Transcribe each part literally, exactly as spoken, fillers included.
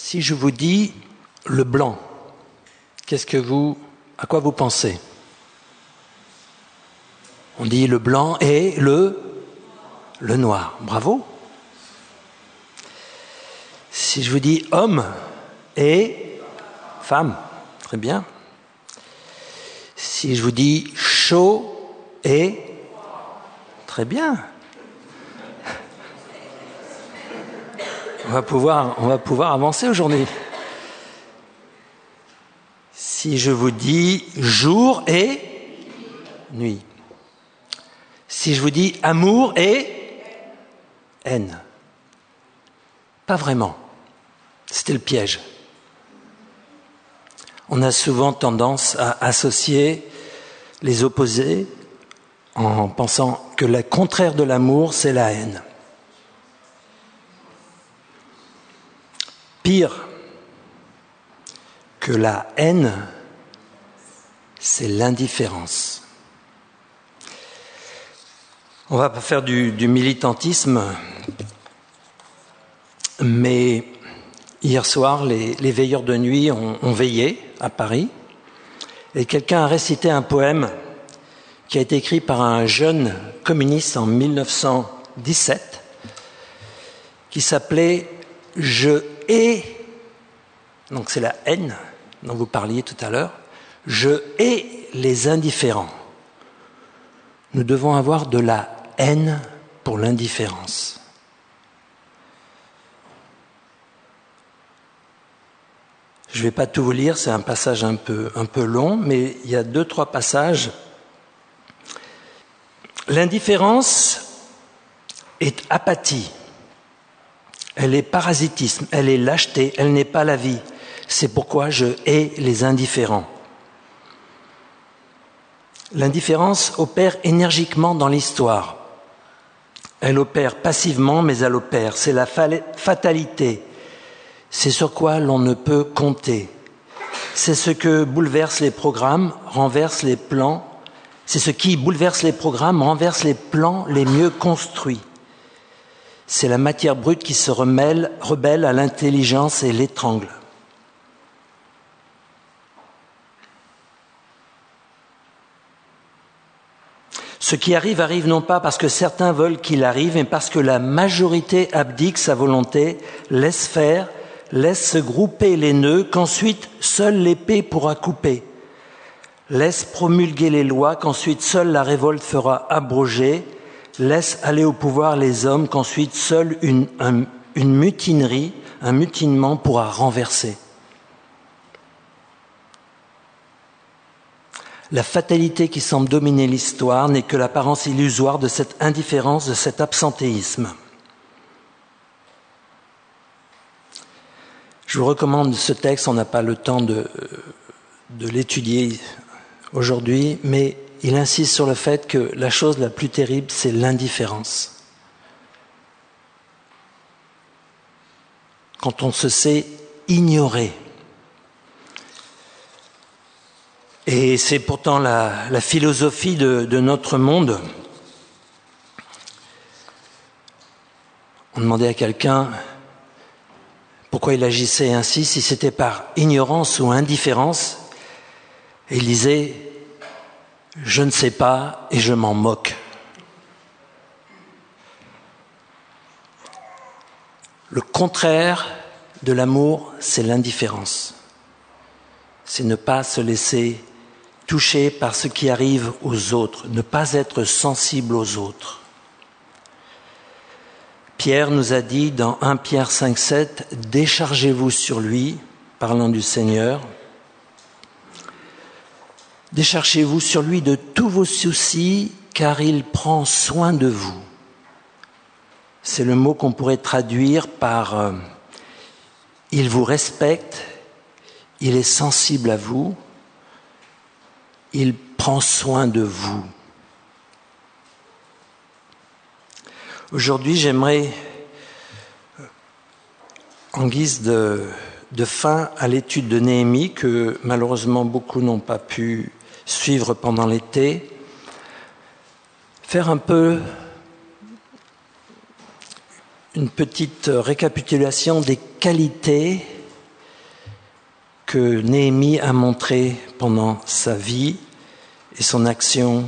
Si je vous dis le blanc, qu'est-ce que vous, à quoi vous pensez? On dit le blanc et le, le noir. Bravo. Si je vous dis homme et femme, très bien. Si je vous dis chaud et très bien. On va pouvoir, on va pouvoir avancer aujourd'hui. Si je vous dis jour et nuit. Si je vous dis amour et haine. Pas vraiment. C'était le piège. On a souvent tendance à associer les opposés en pensant que le contraire de l'amour, c'est la haine. Pire que la haine, c'est l'indifférence. On va pas faire du, du militantisme, mais hier soir, les, les veilleurs de nuit ont, ont veillé à Paris, et quelqu'un a récité un poème qui a été écrit par un jeune communiste en mille neuf cent dix-sept, qui s'appelait « Je hais », donc c'est la haine dont vous parliez tout à l'heure, « Je hais les indifférents ». Nous devons avoir de la haine pour l'indifférence. Je ne vais pas tout vous lire, c'est un passage un peu, un peu long, mais il y a deux, trois passages. L'indifférence est apathie, elle est parasitisme, elle est lâcheté, elle n'est pas la vie. C'est pourquoi je hais les indifférents. L'indifférence opère énergiquement dans l'histoire. Elle opère passivement, mais elle opère. C'est la fatalité. C'est sur quoi l'on ne peut compter. C'est ce que bouleverse les programmes, renverse les plans. C'est ce qui bouleverse les programmes, renverse les plans les mieux construits. C'est la matière brute qui se remêle, rebelle à l'intelligence et l'étrangle. Ce qui arrive, arrive non pas parce que certains veulent qu'il arrive, mais parce que la majorité abdique sa volonté, laisse faire, laisse se grouper les nœuds, qu'ensuite seule l'épée pourra couper. Laisse promulguer les lois, qu'ensuite seule la révolte fera abroger. Laisse aller au pouvoir les hommes, qu'ensuite seule une, un, une mutinerie, un mutinement pourra renverser. La fatalité qui semble dominer l'histoire n'est que l'apparence illusoire de cette indifférence, de cet absentéisme. Je vous recommande ce texte, on n'a pas le temps de, de l'étudier aujourd'hui, mais il insiste sur le fait que la chose la plus terrible, c'est l'indifférence. Quand on se sait ignoré. Et c'est pourtant la, la philosophie de, de notre monde. On demandait à quelqu'un pourquoi il agissait ainsi, si c'était par ignorance ou indifférence. Et il disait « Je ne sais pas et je m'en moque ». Le contraire de l'amour, c'est l'indifférence. C'est ne pas se laisser toucher par ce qui arrive aux autres, ne pas être sensible aux autres. Pierre nous a dit dans premier Pierre cinq sept, « Déchargez-vous sur lui », parlant du Seigneur, « Déchargez-vous sur lui de tous vos soucis, car il prend soin de vous ». C'est le mot qu'on pourrait traduire par euh, « Il vous respecte, il est sensible à vous, il prend soin de vous ». Aujourd'hui, j'aimerais, en guise de, de fin à l'étude de Néhémie, que malheureusement beaucoup n'ont pas pu suivre pendant l'été, faire un peu une petite récapitulation des qualités que Néhémie a montré pendant sa vie et son action.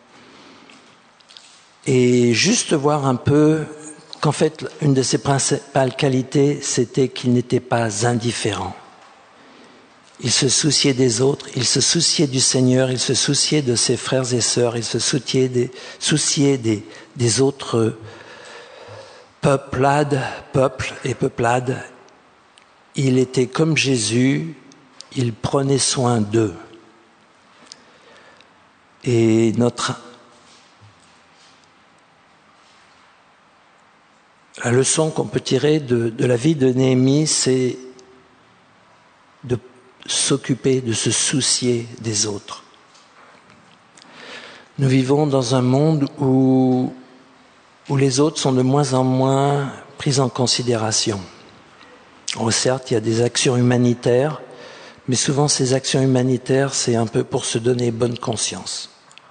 Et juste voir un peu qu'en fait, une de ses principales qualités, c'était qu'il n'était pas indifférent. Il se souciait des autres, il se souciait du Seigneur, il se souciait de ses frères et sœurs, il se souciait des, souciait des, des autres peuplades, peuples et peuplades. Il était comme Jésus, il prenait soin d'eux. Et notre la leçon qu'on peut tirer de, de la vie de Néhémie, c'est de s'occuper, de se soucier des autres. Nous vivons dans un monde où, où les autres sont de moins en moins pris en considération. Oh, certes, il y a des actions humanitaires, mais souvent ces actions humanitaires, c'est un peu pour se donner bonne conscience.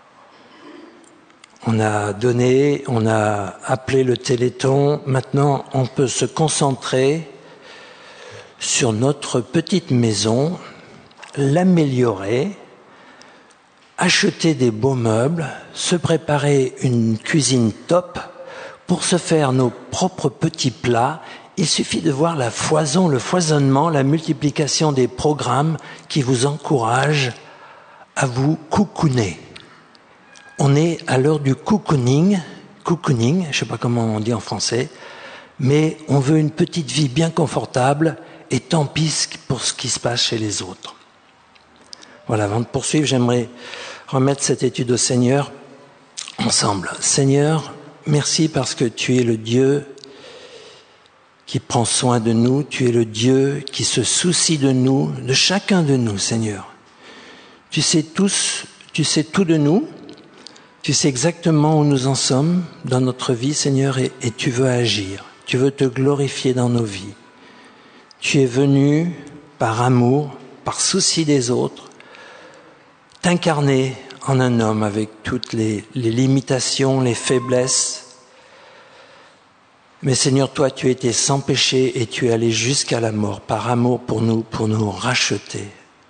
On a donné, on a appelé le Téléthon, maintenant on peut se concentrer sur notre petite maison, l'améliorer, acheter des beaux meubles, se préparer une cuisine top pour se faire nos propres petits plats. Il suffit de voir la foison, le foisonnement, la multiplication des programmes qui vous encouragent à vous cocooner. On est à l'heure du cocooning, cocooning, je ne sais pas comment on dit en français, mais on veut une petite vie bien confortable et tant pis pour ce qui se passe chez les autres. Voilà, avant de poursuivre, j'aimerais remettre cette étude au Seigneur ensemble. Seigneur, merci parce que tu es le Dieu qui prend soin de nous, tu es le Dieu qui se soucie de nous, de chacun de nous, Seigneur. Tu sais tous, tu sais tout de nous, tu sais exactement où nous en sommes dans notre vie, Seigneur, et, et tu veux agir, tu veux te glorifier dans nos vies. Tu es venu par amour, par souci des autres, t'incarner en un homme avec toutes les, les limitations, les faiblesses. Mais Seigneur, toi, tu étais sans péché et tu es allé jusqu'à la mort par amour pour nous, pour nous racheter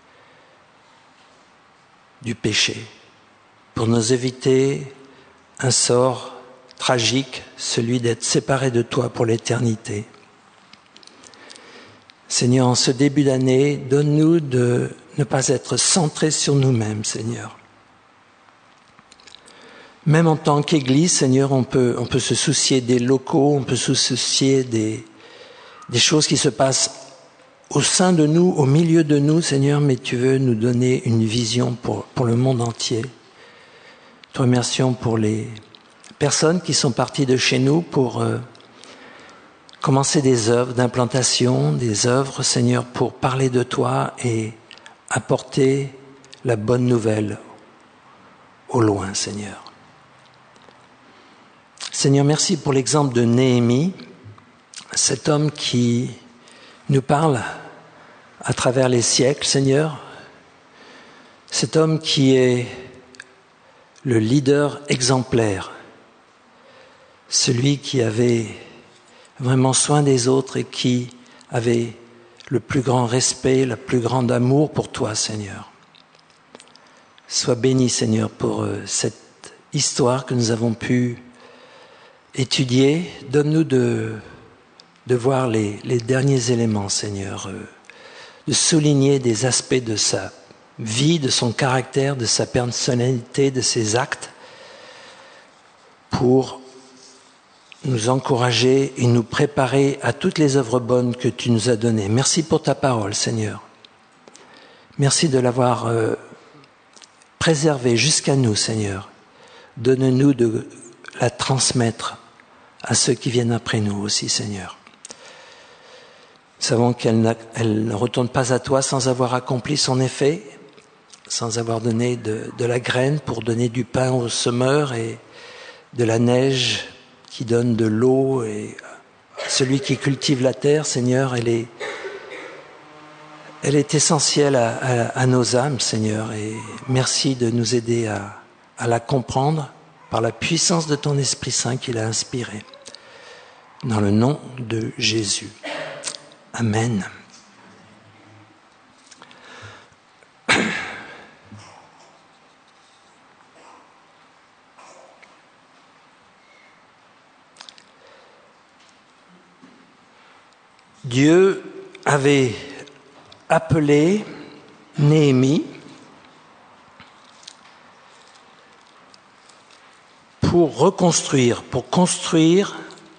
du péché, pour nous éviter un sort tragique, celui d'être séparés de toi pour l'éternité. Seigneur, en ce début d'année, donne-nous de ne pas être centrés sur nous-mêmes, Seigneur. Même en tant qu'Église, Seigneur, on peut, on peut se soucier des locaux, on peut se soucier des, des choses qui se passent au sein de nous, au milieu de nous, Seigneur, mais tu veux nous donner une vision pour, pour le monde entier. Te remercions pour les personnes qui sont parties de chez nous pour euh, commencer des œuvres d'implantation, des œuvres, Seigneur, pour parler de toi et apporter la bonne nouvelle au loin, Seigneur. Seigneur, merci pour l'exemple de Néhémie, cet homme qui nous parle à travers les siècles, Seigneur, cet homme qui est le leader exemplaire, celui qui avait vraiment soin des autres et qui avait le plus grand respect, le plus grand amour pour toi, Seigneur. Sois béni, Seigneur, pour cette histoire que nous avons pu étudier. Donne-nous de, de voir les, les derniers éléments, Seigneur, de souligner des aspects de sa vie, de son caractère, de sa personnalité, de ses actes, pour nous encourager et nous préparer à toutes les œuvres bonnes que tu nous as données. Merci pour ta parole, Seigneur. Merci de l'avoir euh, préservée jusqu'à nous, Seigneur. Donne-nous de la transmettre à ceux qui viennent après nous aussi, Seigneur. Nous savons qu'elle elle ne retourne pas à toi sans avoir accompli son effet, sans avoir donné de, de la graine pour donner du pain aux semeurs et de la neige qui donne de l'eau, et celui qui cultive la terre, Seigneur, elle est, elle est essentielle à, à, à nos âmes, Seigneur, et merci de nous aider à, à la comprendre par la puissance de ton Esprit Saint qui l'a inspiré. Dans le nom de Jésus. Amen. Dieu avait appelé Néhémie pour reconstruire, pour construire,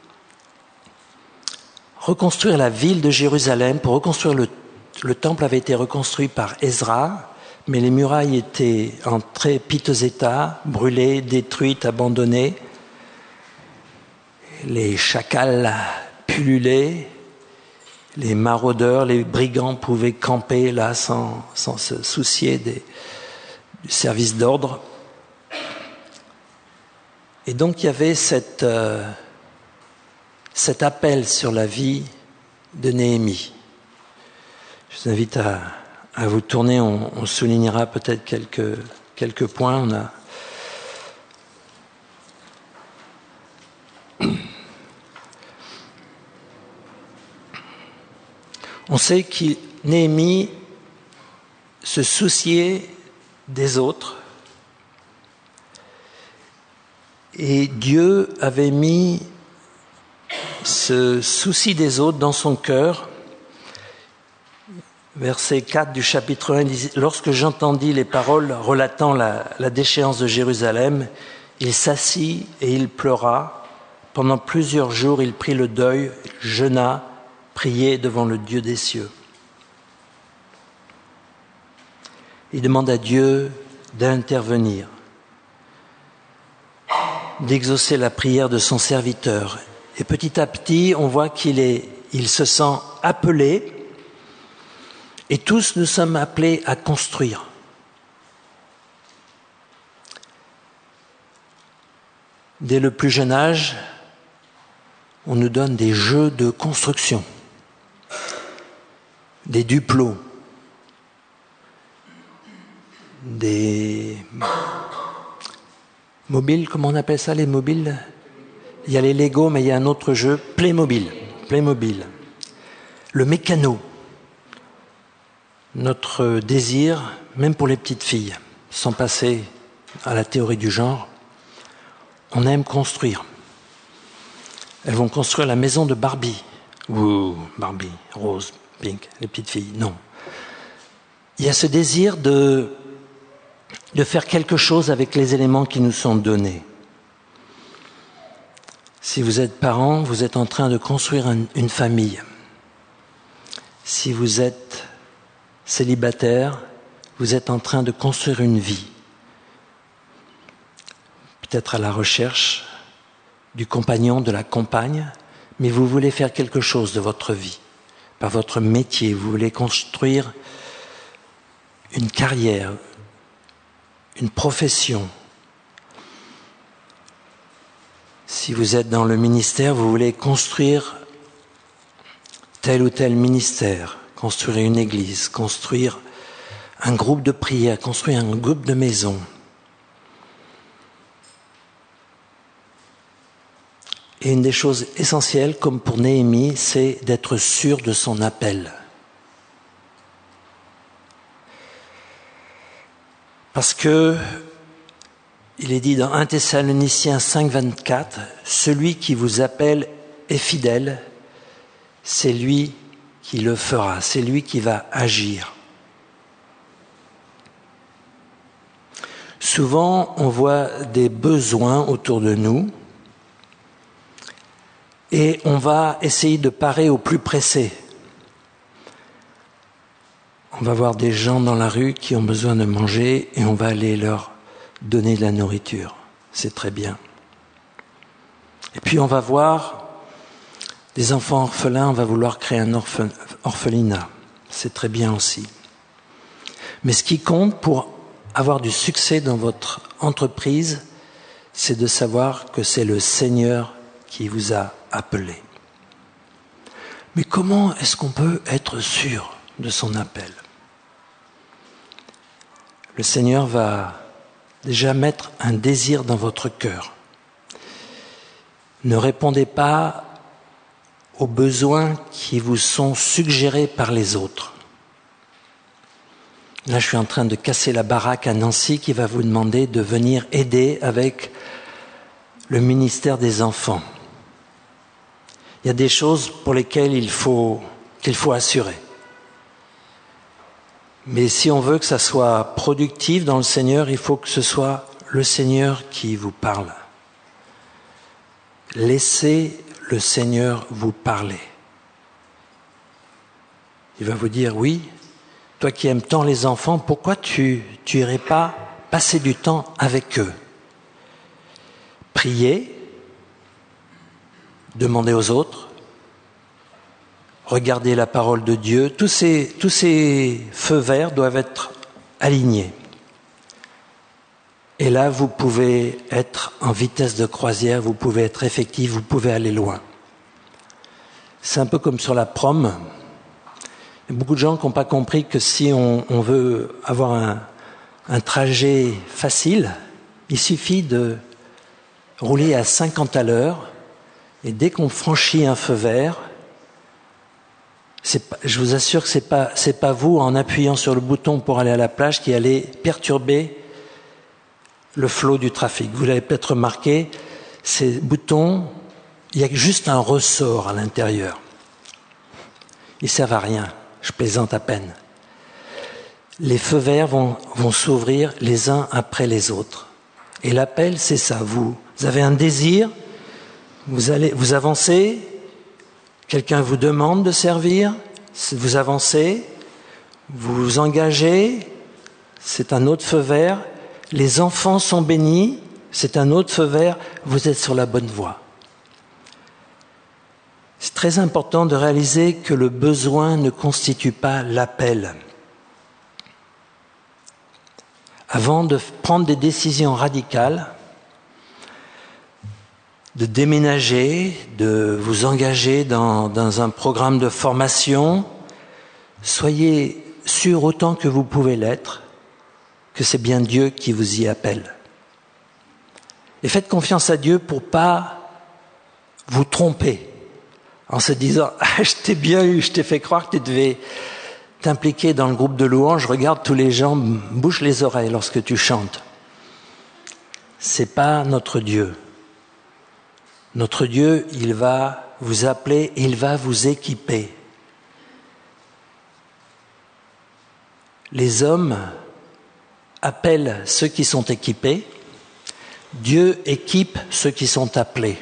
reconstruire la ville de Jérusalem, pour reconstruire le, le temple avait été reconstruit par Ezra, mais les murailles étaient en très piteux état, brûlées, détruites, abandonnées. Les chacals pullulaient, les maraudeurs, les brigands pouvaient camper là sans, sans se soucier des, du service d'ordre. Et donc il y avait cette, euh, cet appel sur la vie de Néhémie. Je vous invite à, à vous tourner, on, on soulignera peut-être quelques, quelques points. On a On sait que Néhémie se souciait des autres et Dieu avait mis ce souci des autres dans son cœur. Verset quatre du chapitre un dit « Lorsque j'entendis les paroles relatant la, la déchéance de Jérusalem, il s'assit et il pleura. Pendant plusieurs jours, il prit le deuil, jeûna, priait devant le Dieu des cieux. Il demande à Dieu d'intervenir, d'exaucer la prière de son serviteur. Et petit à petit, on voit qu'il est, il se sent appelé. Et tous nous sommes appelés à construire. Dès le plus jeune âge, on nous donne des jeux de construction, des duplos, des mobiles, comment on appelle ça, les mobiles ? Il y a les Lego, mais il y a un autre jeu, Playmobil, Playmobil. Le mécano. Notre désir, même pour les petites filles, sans passer à la théorie du genre, on aime construire. Elles vont construire la maison de Barbie. Ouh, Barbie, rose, pink, les petites filles, non. Il y a ce désir de, de faire quelque chose avec les éléments qui nous sont donnés. Si vous êtes parent, vous êtes en train de construire un, une famille. Si vous êtes célibataire, vous êtes en train de construire une vie. Peut-être à la recherche du compagnon, de la compagne, mais vous voulez faire quelque chose de votre vie, par votre métier, vous voulez construire une carrière, une profession. Si vous êtes dans le ministère, vous voulez construire tel ou tel ministère, construire une église, construire un groupe de prière, construire un groupe de maison. Et une des choses essentielles, comme pour Néhémie, c'est d'être sûr de son appel. Parce que, il est dit dans un Thessaloniciens cinq, vingt-quatre, « Celui qui vous appelle est fidèle, c'est lui qui le fera, c'est lui qui va agir. » Souvent, on voit des besoins autour de nous et on va essayer de parer au plus pressé. On va voir des gens dans la rue qui ont besoin de manger et on va aller leur donner de la nourriture. C'est très bien. Et puis on va voir des enfants orphelins, on va vouloir créer un orphe- orphelinat. C'est très bien aussi. Mais ce qui compte pour avoir du succès dans votre entreprise, c'est de savoir que c'est le Seigneur qui vous a appelé. Mais comment est-ce qu'on peut être sûr de son appel ? Le Seigneur va déjà mettre un désir dans votre cœur. Ne répondez pas aux besoins qui vous sont suggérés par les autres. Là, je suis en train de casser la baraque à Nancy qui va vous demander de venir aider avec le ministère des enfants. Il y a des choses pour lesquelles il faut qu'il faut assurer. Mais si on veut que ça soit productif dans le Seigneur, il faut que ce soit le Seigneur qui vous parle. Laissez le Seigneur vous parler. Il va vous dire, oui, toi qui aimes tant les enfants, pourquoi tu tu irais pas passer du temps avec eux? Prier, demander aux autres, regarder la parole de Dieu, tous ces, tous ces feux verts doivent être alignés. Et là, vous pouvez être en vitesse de croisière, vous pouvez être effectif, vous pouvez aller loin. C'est un peu comme sur la prom. Il y a beaucoup de gens qui n'ont pas compris que si on, on veut avoir un, un trajet facile, il suffit de rouler à cinquante à l'heure, et dès qu'on franchit un feu vert, c'est pas, je vous assure que c'est pas, c'est pas vous, en appuyant sur le bouton pour aller à la plage, qui allez perturber le flot du trafic. Vous l'avez peut-être remarqué, ces boutons, il y a juste un ressort à l'intérieur. Ils servent à rien, je plaisante à peine. Les feux verts vont, vont s'ouvrir les uns après les autres. Et l'appel, c'est ça, vous, vous avez un désir, vous allez, vous avancez, quelqu'un vous demande de servir, vous avancez, vous vous engagez, c'est un autre feu vert. Les enfants sont bénis, c'est un autre feu vert, vous êtes sur la bonne voie. C'est très important de réaliser que le besoin ne constitue pas l'appel. Avant de prendre des décisions radicales, de déménager, de vous engager dans, dans un programme de formation, soyez sûr autant que vous pouvez l'être que c'est bien Dieu qui vous y appelle. Et faites confiance à Dieu pour pas vous tromper en se disant « Ah, je t'ai bien eu, je t'ai fait croire que tu devais t'impliquer dans le groupe de louanges, regarde, tous les gens bouchent les oreilles lorsque tu chantes. » C'est pas notre Dieu. Notre Dieu, il va vous appeler, il va vous équiper. Les hommes appellent ceux qui sont équipés, Dieu équipe ceux qui sont appelés.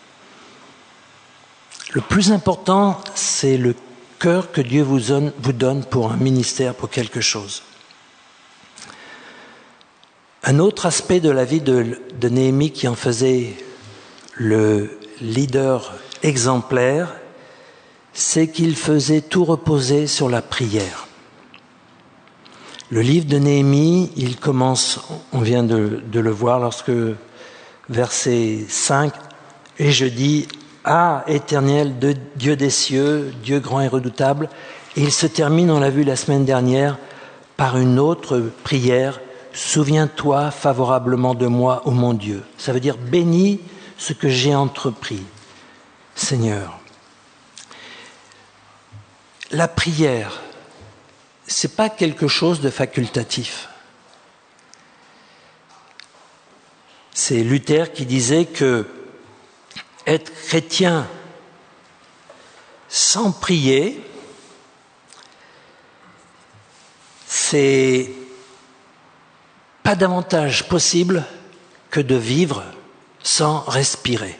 Le plus important, c'est le cœur que Dieu vous donne, vous donne pour un ministère, pour quelque chose. Un autre aspect de la vie de, de Néhémie qui en faisait le leader exemplaire, c'est qu'il faisait tout reposer sur la prière. Le livre de Néhémie, il commence, on vient de, de le voir lorsque, verset cinq, « Et je dis, ah, Éternel, de Dieu des cieux, Dieu grand et redoutable », et il se termine, on l'a vu la semaine dernière, par une autre prière, « Souviens-toi favorablement de moi, ô mon Dieu ». Ça veut dire « Bénis ce que j'ai entrepris, Seigneur ». La prière, c'est pas quelque chose de facultatif. C'est Luther qui disait que être chrétien sans prier, c'est pas davantage possible que de vivre sans respirer.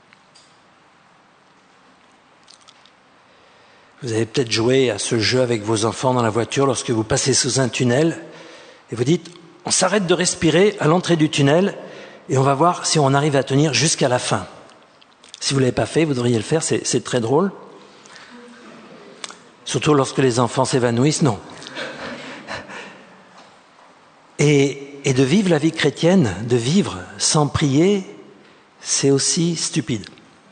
Vous avez peut-être joué à ce jeu avec vos enfants dans la voiture lorsque vous passez sous un tunnel et vous dites, on s'arrête de respirer à l'entrée du tunnel et on va voir si on arrive à tenir jusqu'à la fin. Si vous ne l'avez pas fait, vous devriez le faire, c'est, c'est très drôle. Surtout lorsque les enfants s'évanouissent, non. Et, et de vivre la vie chrétienne, de vivre sans prier, c'est aussi stupide.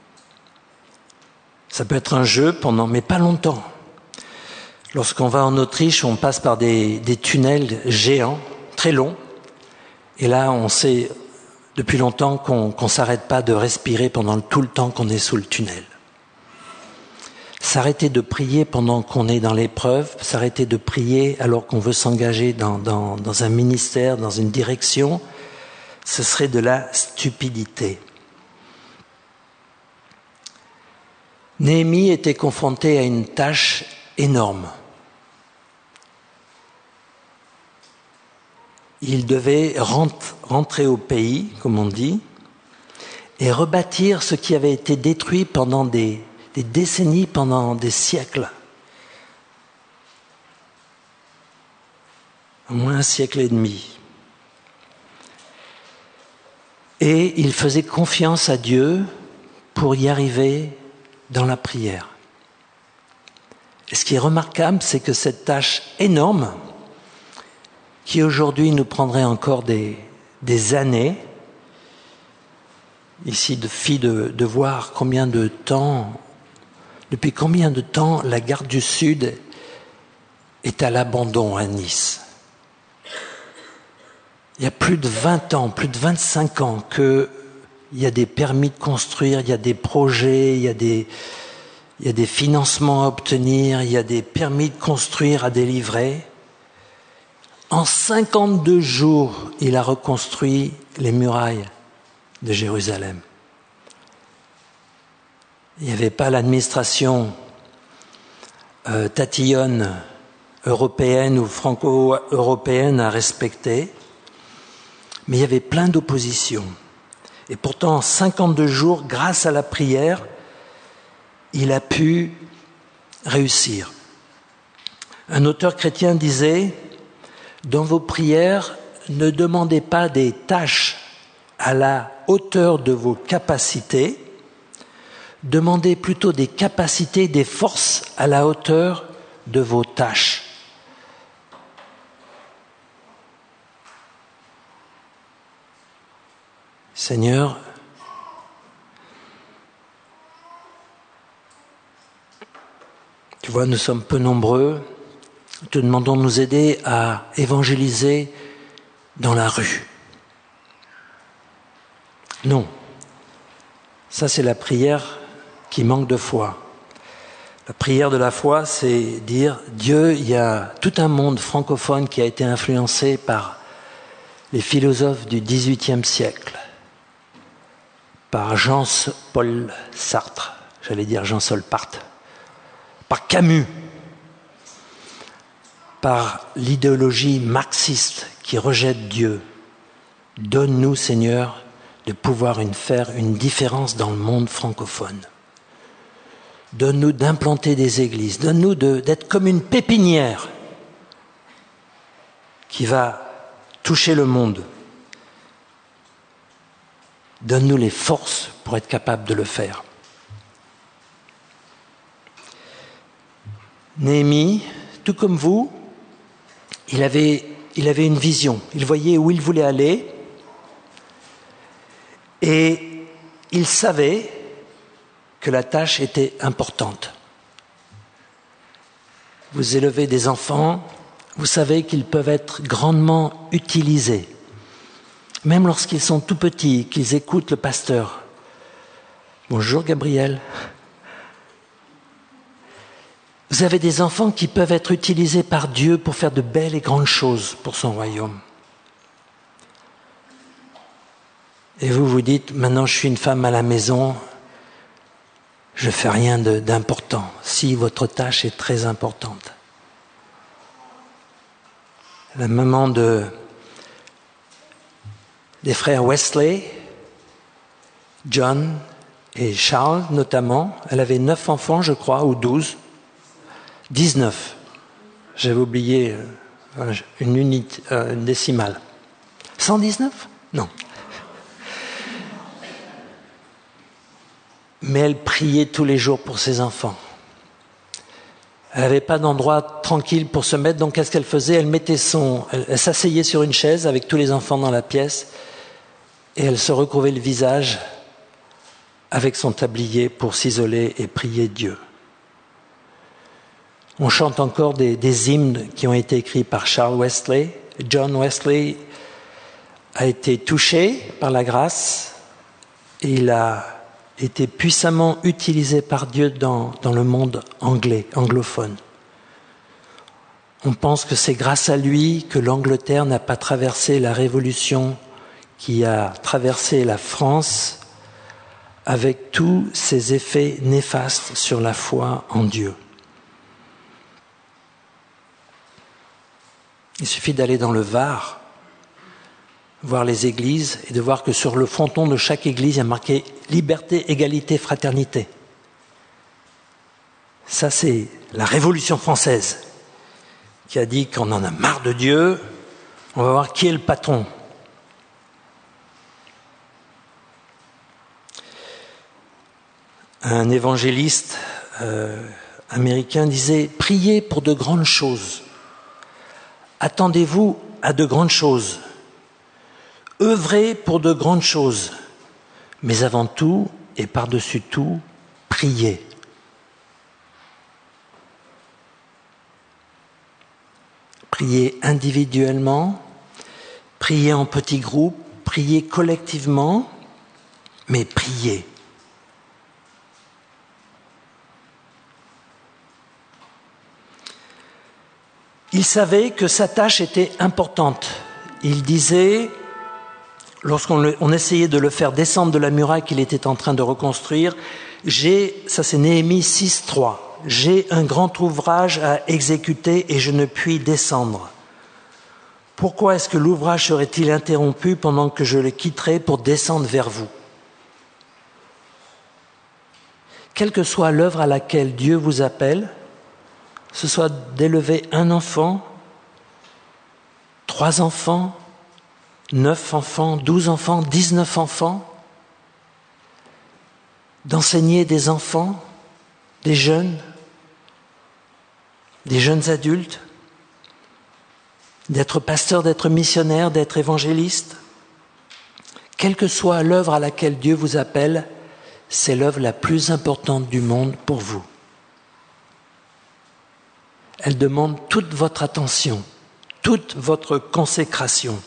Ça peut être un jeu pendant, mais pas longtemps. Lorsqu'on va en Autriche, on passe par des, des tunnels géants, très longs. Et là, on sait depuis longtemps qu'on qu'on s'arrête pas de respirer pendant tout le temps qu'on est sous le tunnel. S'arrêter de prier pendant qu'on est dans l'épreuve, s'arrêter de prier alors qu'on veut s'engager dans, dans, dans un ministère, dans une direction, ce serait de la stupidité. Néhémie était confronté à une tâche énorme. Il devait rentrer au pays, comme on dit, et rebâtir ce qui avait été détruit pendant des, des décennies, pendant des siècles. Au moins un siècle et demi. Et il faisait confiance à Dieu pour y arriver dans la prière. Et ce qui est remarquable, c'est que cette tâche énorme, qui aujourd'hui nous prendrait encore des, des années, ici de fille de, de voir combien de temps, depuis combien de temps la Garde du Sud est à l'abandon à Nice. Il y a plus de vingt ans, plus de vingt-cinq ans qu'il y a des permis de construire, il y a des projets, il y a des, il y a des financements à obtenir, il y a des permis de construire à délivrer. En cinquante-deux jours, il a reconstruit les murailles de Jérusalem. Il n'y avait pas l'administration euh, tatillonne européenne ou franco-européenne à respecter, mais il y avait plein d'opposition. Et pourtant, en cinquante-deux jours, grâce à la prière, il a pu réussir. Un auteur chrétien disait: dans vos prières, ne demandez pas des tâches à la hauteur de vos capacités, demandez plutôt des capacités, des forces à la hauteur de vos tâches. Seigneur, tu vois, nous sommes peu nombreux. Nous te demandons de nous aider à évangéliser dans la rue. Non, ça c'est la prière qui manque de foi. La prière de la foi, c'est dire Dieu, il y a tout un monde francophone qui a été influencé par les philosophes du dix-huitième siècle, par Jean-Paul Sartre, j'allais dire Jean-Sol Parthe, par Camus, par l'idéologie marxiste qui rejette Dieu. Donne-nous, Seigneur, de pouvoir une, faire une différence dans le monde francophone. Donne-nous d'implanter des églises. Donne-nous de, d'être comme une pépinière qui va toucher le monde. Donne-nous les forces pour être capable de le faire. Néhémie, tout comme vous, il avait, il avait une vision. Il voyait où il voulait aller et il savait que la tâche était importante. Vous élevez des enfants, vous savez qu'ils peuvent être grandement utilisés. Même lorsqu'ils sont tout petits, qu'ils écoutent le pasteur. Bonjour Gabriel. Vous avez des enfants qui peuvent être utilisés par Dieu pour faire de belles et grandes choses pour son royaume. Et vous vous dites, maintenant je suis une femme à la maison, je ne fais rien de, d'important. Si votre tâche est très importante. La maman de, des frères Wesley, John et Charles notamment, elle avait neuf enfants, je crois, ou douze. dix-neuf. J'avais oublié une unité, une décimale. cent dix-neuf ? Non. Mais elle priait tous les jours pour ses enfants. Elle n'avait pas d'endroit tranquille pour se mettre, donc qu'est-ce qu'elle faisait ? Elle mettait son, elle, elle s'asseyait sur une chaise avec tous les enfants dans la pièce et elle se recouvrait le visage avec son tablier pour s'isoler et prier Dieu. On chante encore des, des hymnes qui ont été écrits par Charles Wesley. John Wesley a été touché par la grâce et il a été puissamment utilisé par Dieu dans, dans le monde anglais, anglophone. On pense que c'est grâce à lui que l'Angleterre n'a pas traversé la révolution qui a traversé la France avec tous ses effets néfastes sur la foi en Dieu. Il suffit d'aller dans le Var, voir les églises et de voir que sur le fronton de chaque église, il y a marqué « Liberté, égalité, fraternité ». Ça, c'est la Révolution française qui a dit qu'on en a marre de Dieu, on va voir qui est le patron. Un évangéliste euh, américain disait « Priez pour de grandes choses, attendez-vous à de grandes choses, œuvrez pour de grandes choses, mais avant tout et par-dessus tout, priez. » Priez individuellement, priez en petits groupes, priez collectivement, mais priez. Il savait que sa tâche était importante. Il disait, lorsqu'on on essayait de le faire descendre de la muraille qu'il était en train de reconstruire, j'ai, ça c'est Néhémie six, trois. J'ai un grand ouvrage à exécuter et je ne puis descendre. Pourquoi est-ce que l'ouvrage serait-il interrompu pendant que je le quitterai pour descendre vers vous? Quelle que soit l'œuvre à laquelle Dieu vous appelle, ce soit d'élever un enfant, trois enfants, neuf enfants, douze enfants, dix-neuf enfants, d'enseigner des enfants, des jeunes, des jeunes adultes, d'être pasteur, d'être missionnaire, d'être évangéliste. Quelle que soit l'œuvre à laquelle Dieu vous appelle, c'est l'œuvre la plus importante du monde pour vous. Elle demande toute votre attention, toute votre consécration.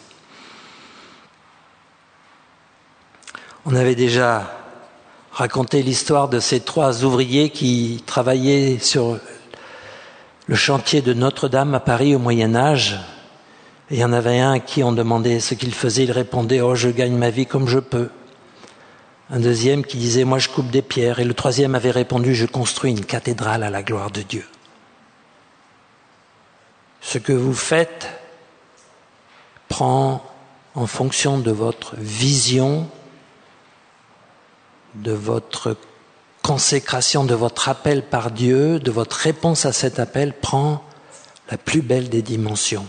On avait déjà raconté l'histoire de ces trois ouvriers qui travaillaient sur le chantier de Notre-Dame à Paris au Moyen-Âge. Et il y en avait un à qui on demandait ce qu'il faisait, il répondait « Oh, je gagne ma vie comme je peux ». Un deuxième qui disait « Moi, je coupe des pierres ». Et le troisième avait répondu « Je construis une cathédrale à la gloire de Dieu ». Ce que vous faites prend en fonction de votre vision, de votre consécration, de votre appel par Dieu, de votre réponse à cet appel, prend la plus belle des dimensions.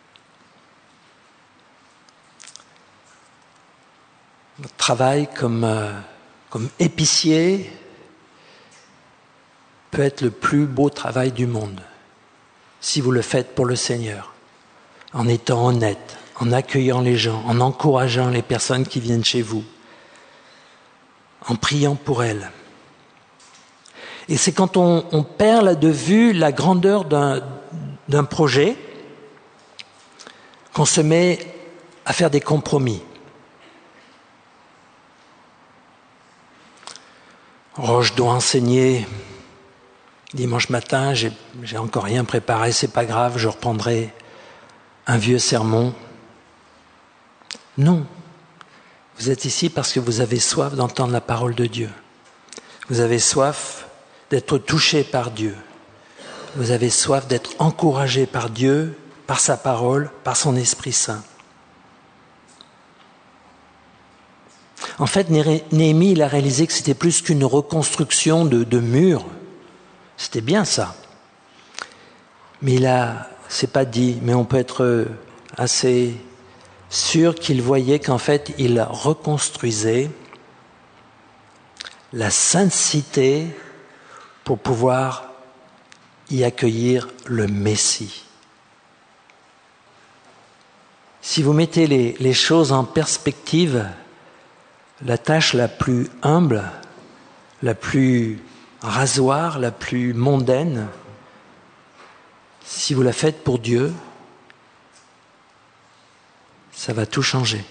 Votre travail comme, euh, comme épicier peut être le plus beau travail du monde, si vous le faites pour le Seigneur, en étant honnête, en accueillant les gens, en encourageant les personnes qui viennent chez vous, en priant pour elles. Et c'est quand on, on perd là de vue la grandeur d'un, d'un projet qu'on se met à faire des compromis. Oh, je dois enseigner dimanche matin, j'ai, j'ai encore rien préparé, c'est pas grave, je reprendrai un vieux sermon. Non. Vous êtes ici parce que vous avez soif d'entendre la parole de Dieu. Vous avez soif d'être touché par Dieu. Vous avez soif d'être encouragé par Dieu, par sa parole, par son Esprit Saint. En fait, Néhémie, il a réalisé que c'était plus qu'une reconstruction de, de murs. C'était bien ça. Mais il a, c'est pas dit, mais on peut être assez sûr qu'il voyait qu'en fait, il reconstruisait la sainte cité pour pouvoir y accueillir le Messie. Si vous mettez les, les choses en perspective, la tâche la plus humble, la plus rasoir, la plus mondaine, si vous la faites pour Dieu, ça va tout changer.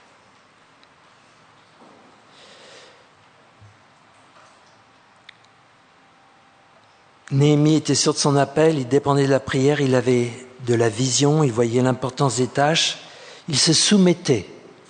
Néhémie était sûr de son appel, il dépendait de la prière, il avait de la vision, il voyait l'importance des tâches, il se soumettait.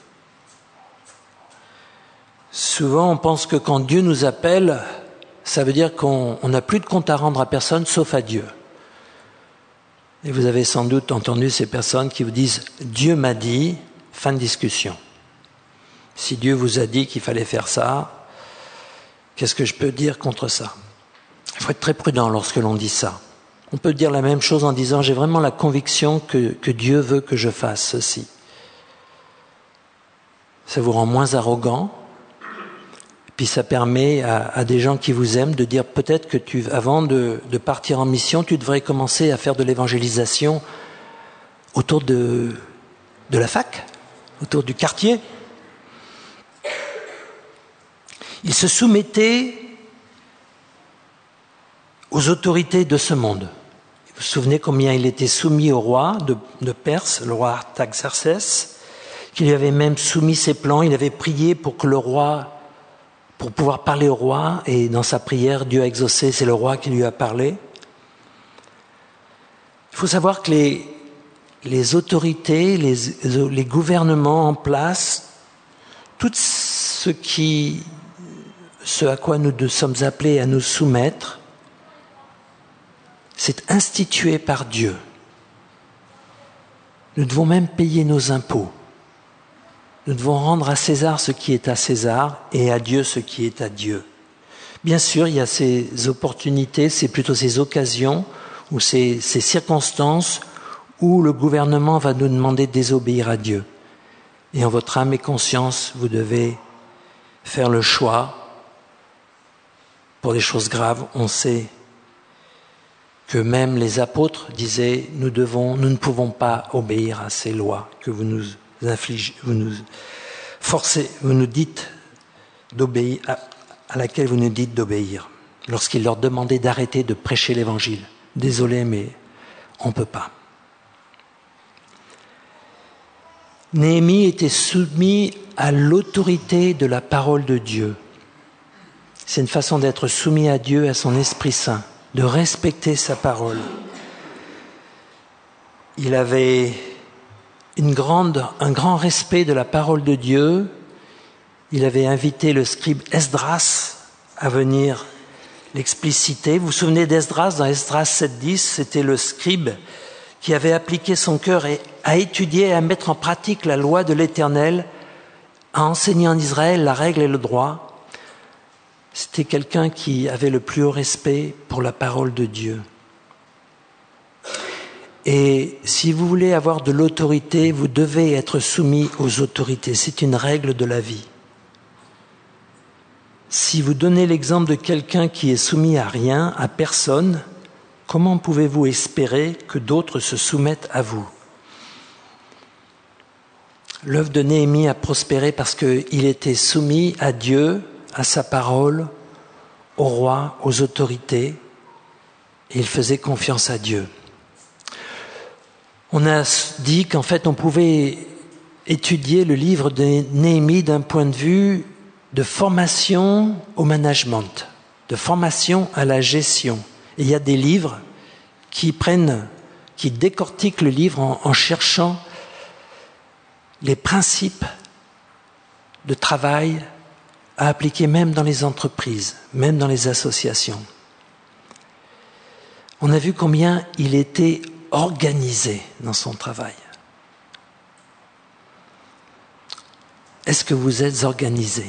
Souvent, on pense que quand Dieu nous appelle, ça veut dire qu'on n'a plus de compte à rendre à personne sauf à Dieu. Et vous avez sans doute entendu ces personnes qui vous disent « Dieu m'a dit », fin de discussion. Si Dieu vous a dit qu'il fallait faire ça, qu'est-ce que je peux dire contre ça? Il faut être très prudent lorsque l'on dit ça. On peut dire la même chose en disant « J'ai vraiment la conviction que, que Dieu veut que je fasse ceci ». Ça vous rend moins arrogant, puis ça permet à, à des gens qui vous aiment de dire peut-être que tu, avant de, de partir en mission, tu devrais commencer à faire de l'évangélisation autour de, de la fac, autour du quartier. Il se soumettait aux autorités de ce monde. Vous vous souvenez combien il était soumis au roi de, de Perse, le roi Artaxerxès, qui lui avait même soumis ses plans. Il avait prié pour que le roi, pour pouvoir parler au roi, et dans sa prière, Dieu a exaucé, c'est le roi qui lui a parlé. Il faut savoir que les, les autorités, les, les gouvernements en place, tout ce qui, ce à quoi nous sommes appelés à nous soumettre, c'est institué par Dieu. Nous devons même payer nos impôts. Nous devons rendre à César ce qui est à César et à Dieu ce qui est à Dieu. Bien sûr, il y a ces opportunités, c'est plutôt ces occasions ou ces, ces circonstances où le gouvernement va nous demander de désobéir à Dieu. Et en votre âme et conscience, vous devez faire le choix. Pour des choses graves, on sait que même les apôtres disaient nous devons, nous ne pouvons pas obéir à ces lois que vous nous infligez, vous nous forcez, vous nous dites d'obéir, à, à laquelle vous nous dites d'obéir. Lorsqu'il leur demandait d'arrêter de prêcher l'évangile. Désolé, mais on ne peut pas. Néhémie était soumis à l'autorité de la parole de Dieu. C'est une façon d'être soumis à Dieu, à son Esprit Saint, de respecter sa parole. Il avait une grande, un grand respect de la parole de Dieu. Il avait invité le scribe Esdras à venir l'expliciter. Vous vous souvenez d'Esdras, dans Esdras sept dix, c'était le scribe qui avait appliqué son cœur et à étudier et à mettre en pratique la loi de l'Éternel, à enseigner en Israël la règle et le droit. C'était quelqu'un qui avait le plus haut respect pour la parole de Dieu. Et si vous voulez avoir de l'autorité, vous devez être soumis aux autorités. C'est une règle de la vie. Si vous donnez l'exemple de quelqu'un qui est soumis à rien, à personne, comment pouvez-vous espérer que d'autres se soumettent à vous? L'œuvre de Néhémie a prospéré parce qu'il était soumis à Dieu, à sa parole, au roi, aux autorités, et il faisait confiance à Dieu. On a dit qu'en fait on pouvait étudier le livre de Néhémie d'un point de vue de formation au management, de formation à la gestion. Et il y a des livres qui prennent, qui décortiquent le livre en, en cherchant les principes de travail à appliquer même dans les entreprises, même dans les associations. On a vu combien il était organisé dans son travail. Est-ce que vous êtes organisé?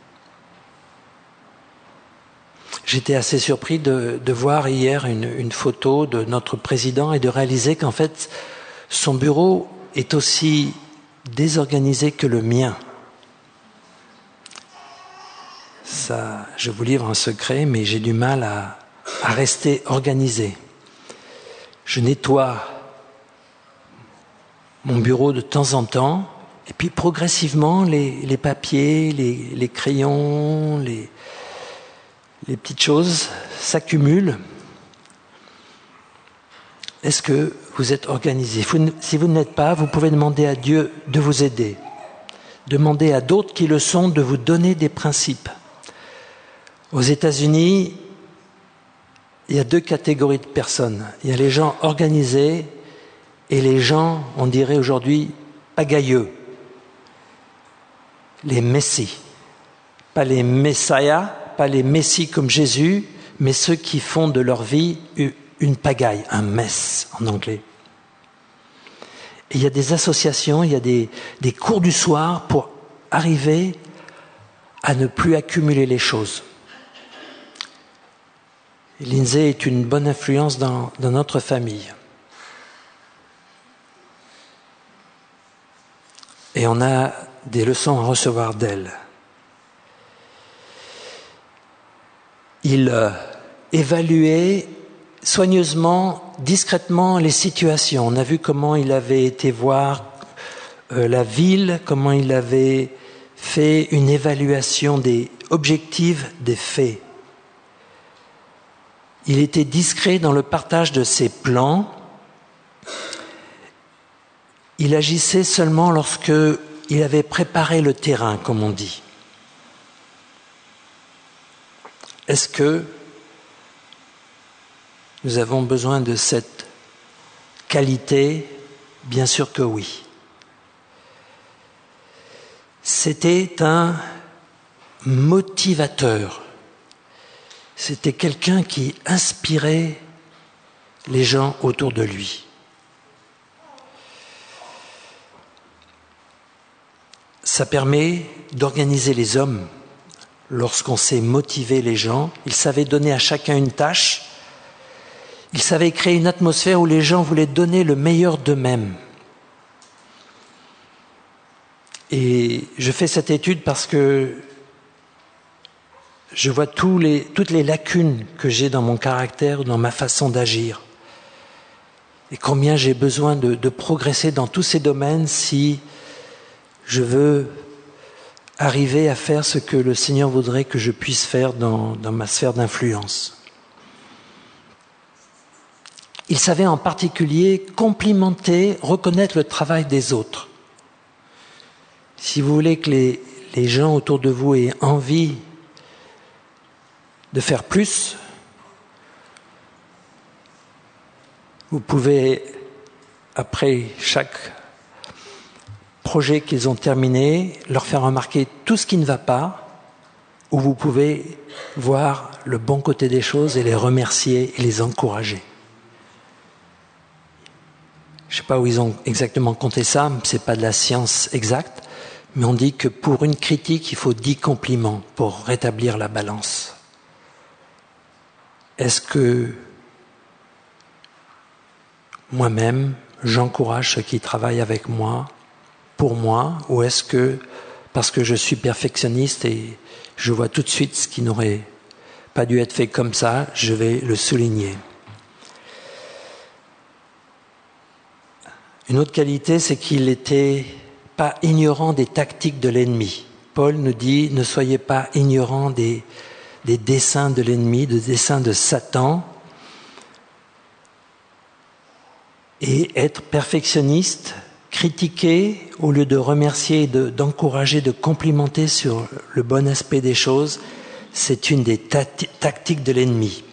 J'étais assez surpris de, de voir hier une, une photo de notre président et de réaliser qu'en fait, son bureau est aussi désorganisé que le mien. Ça, je vous livre un secret, mais j'ai du mal à, à rester organisé. Je nettoie mon bureau de temps en temps, et puis progressivement, les, les papiers, les, les crayons, les, les petites choses s'accumulent. Est-ce que vous êtes organisé? Si vous ne l'êtes pas, vous pouvez demander à Dieu de vous aider. Demandez à d'autres qui le sont de vous donner des principes. Aux États-Unis, il y a deux catégories de personnes. Il y a les gens organisés et les gens, on dirait aujourd'hui, pagailleux. Les messies. Pas les messiahs, pas les messies comme Jésus, mais ceux qui font de leur vie une pagaille, un mess en anglais. Et il y a des associations, il y a des, des cours du soir pour arriver à ne plus accumuler les choses. Et Lindsay est une bonne influence dans, dans notre famille. Et on a des leçons à recevoir d'elle. Il euh, évaluait soigneusement, discrètement les situations. On a vu comment il avait été voir euh, la ville, comment il avait fait une évaluation des objectifs des faits. Il était discret dans le partage de ses plans. Il agissait seulement lorsque il avait préparé le terrain, comme on dit. Est-ce que nous avons besoin de cette qualité? Bien sûr que oui. C'était un motivateur. C'était quelqu'un qui inspirait les gens autour de lui. Ça permet d'organiser les hommes. Lorsqu'on sait motiver les gens, il savait donner à chacun une tâche. Il savait créer une atmosphère où les gens voulaient donner le meilleur d'eux-mêmes. Et je fais cette étude parce que je vois tous les, toutes les lacunes que j'ai dans mon caractère, dans ma façon d'agir. Et combien j'ai besoin de, de progresser dans tous ces domaines si je veux arriver à faire ce que le Seigneur voudrait que je puisse faire dans, dans ma sphère d'influence. Il savait en particulier complimenter, reconnaître le travail des autres. Si vous voulez que les, les gens autour de vous aient envie de faire plus, vous pouvez, après chaque projet qu'ils ont terminé, leur faire remarquer tout ce qui ne va pas, ou vous pouvez voir le bon côté des choses et les remercier et les encourager. Je ne sais pas où ils ont exactement compté ça, ce n'est pas de la science exacte, mais on dit que pour une critique, il faut dix compliments pour rétablir la balance. Est-ce que moi-même, j'encourage ceux qui travaillent avec moi, pour moi, ou est-ce que, parce que je suis perfectionniste et je vois tout de suite ce qui n'aurait pas dû être fait comme ça, je vais le souligner. Une autre qualité, c'est qu'il n'était pas ignorant des tactiques de l'ennemi. Paul nous dit, ne soyez pas ignorants des, des desseins de l'ennemi, des desseins de Satan. Et être perfectionniste, critiquer au lieu de remercier, de, d'encourager, de complimenter sur le bon aspect des choses, c'est une des ta- tactiques de l'ennemi.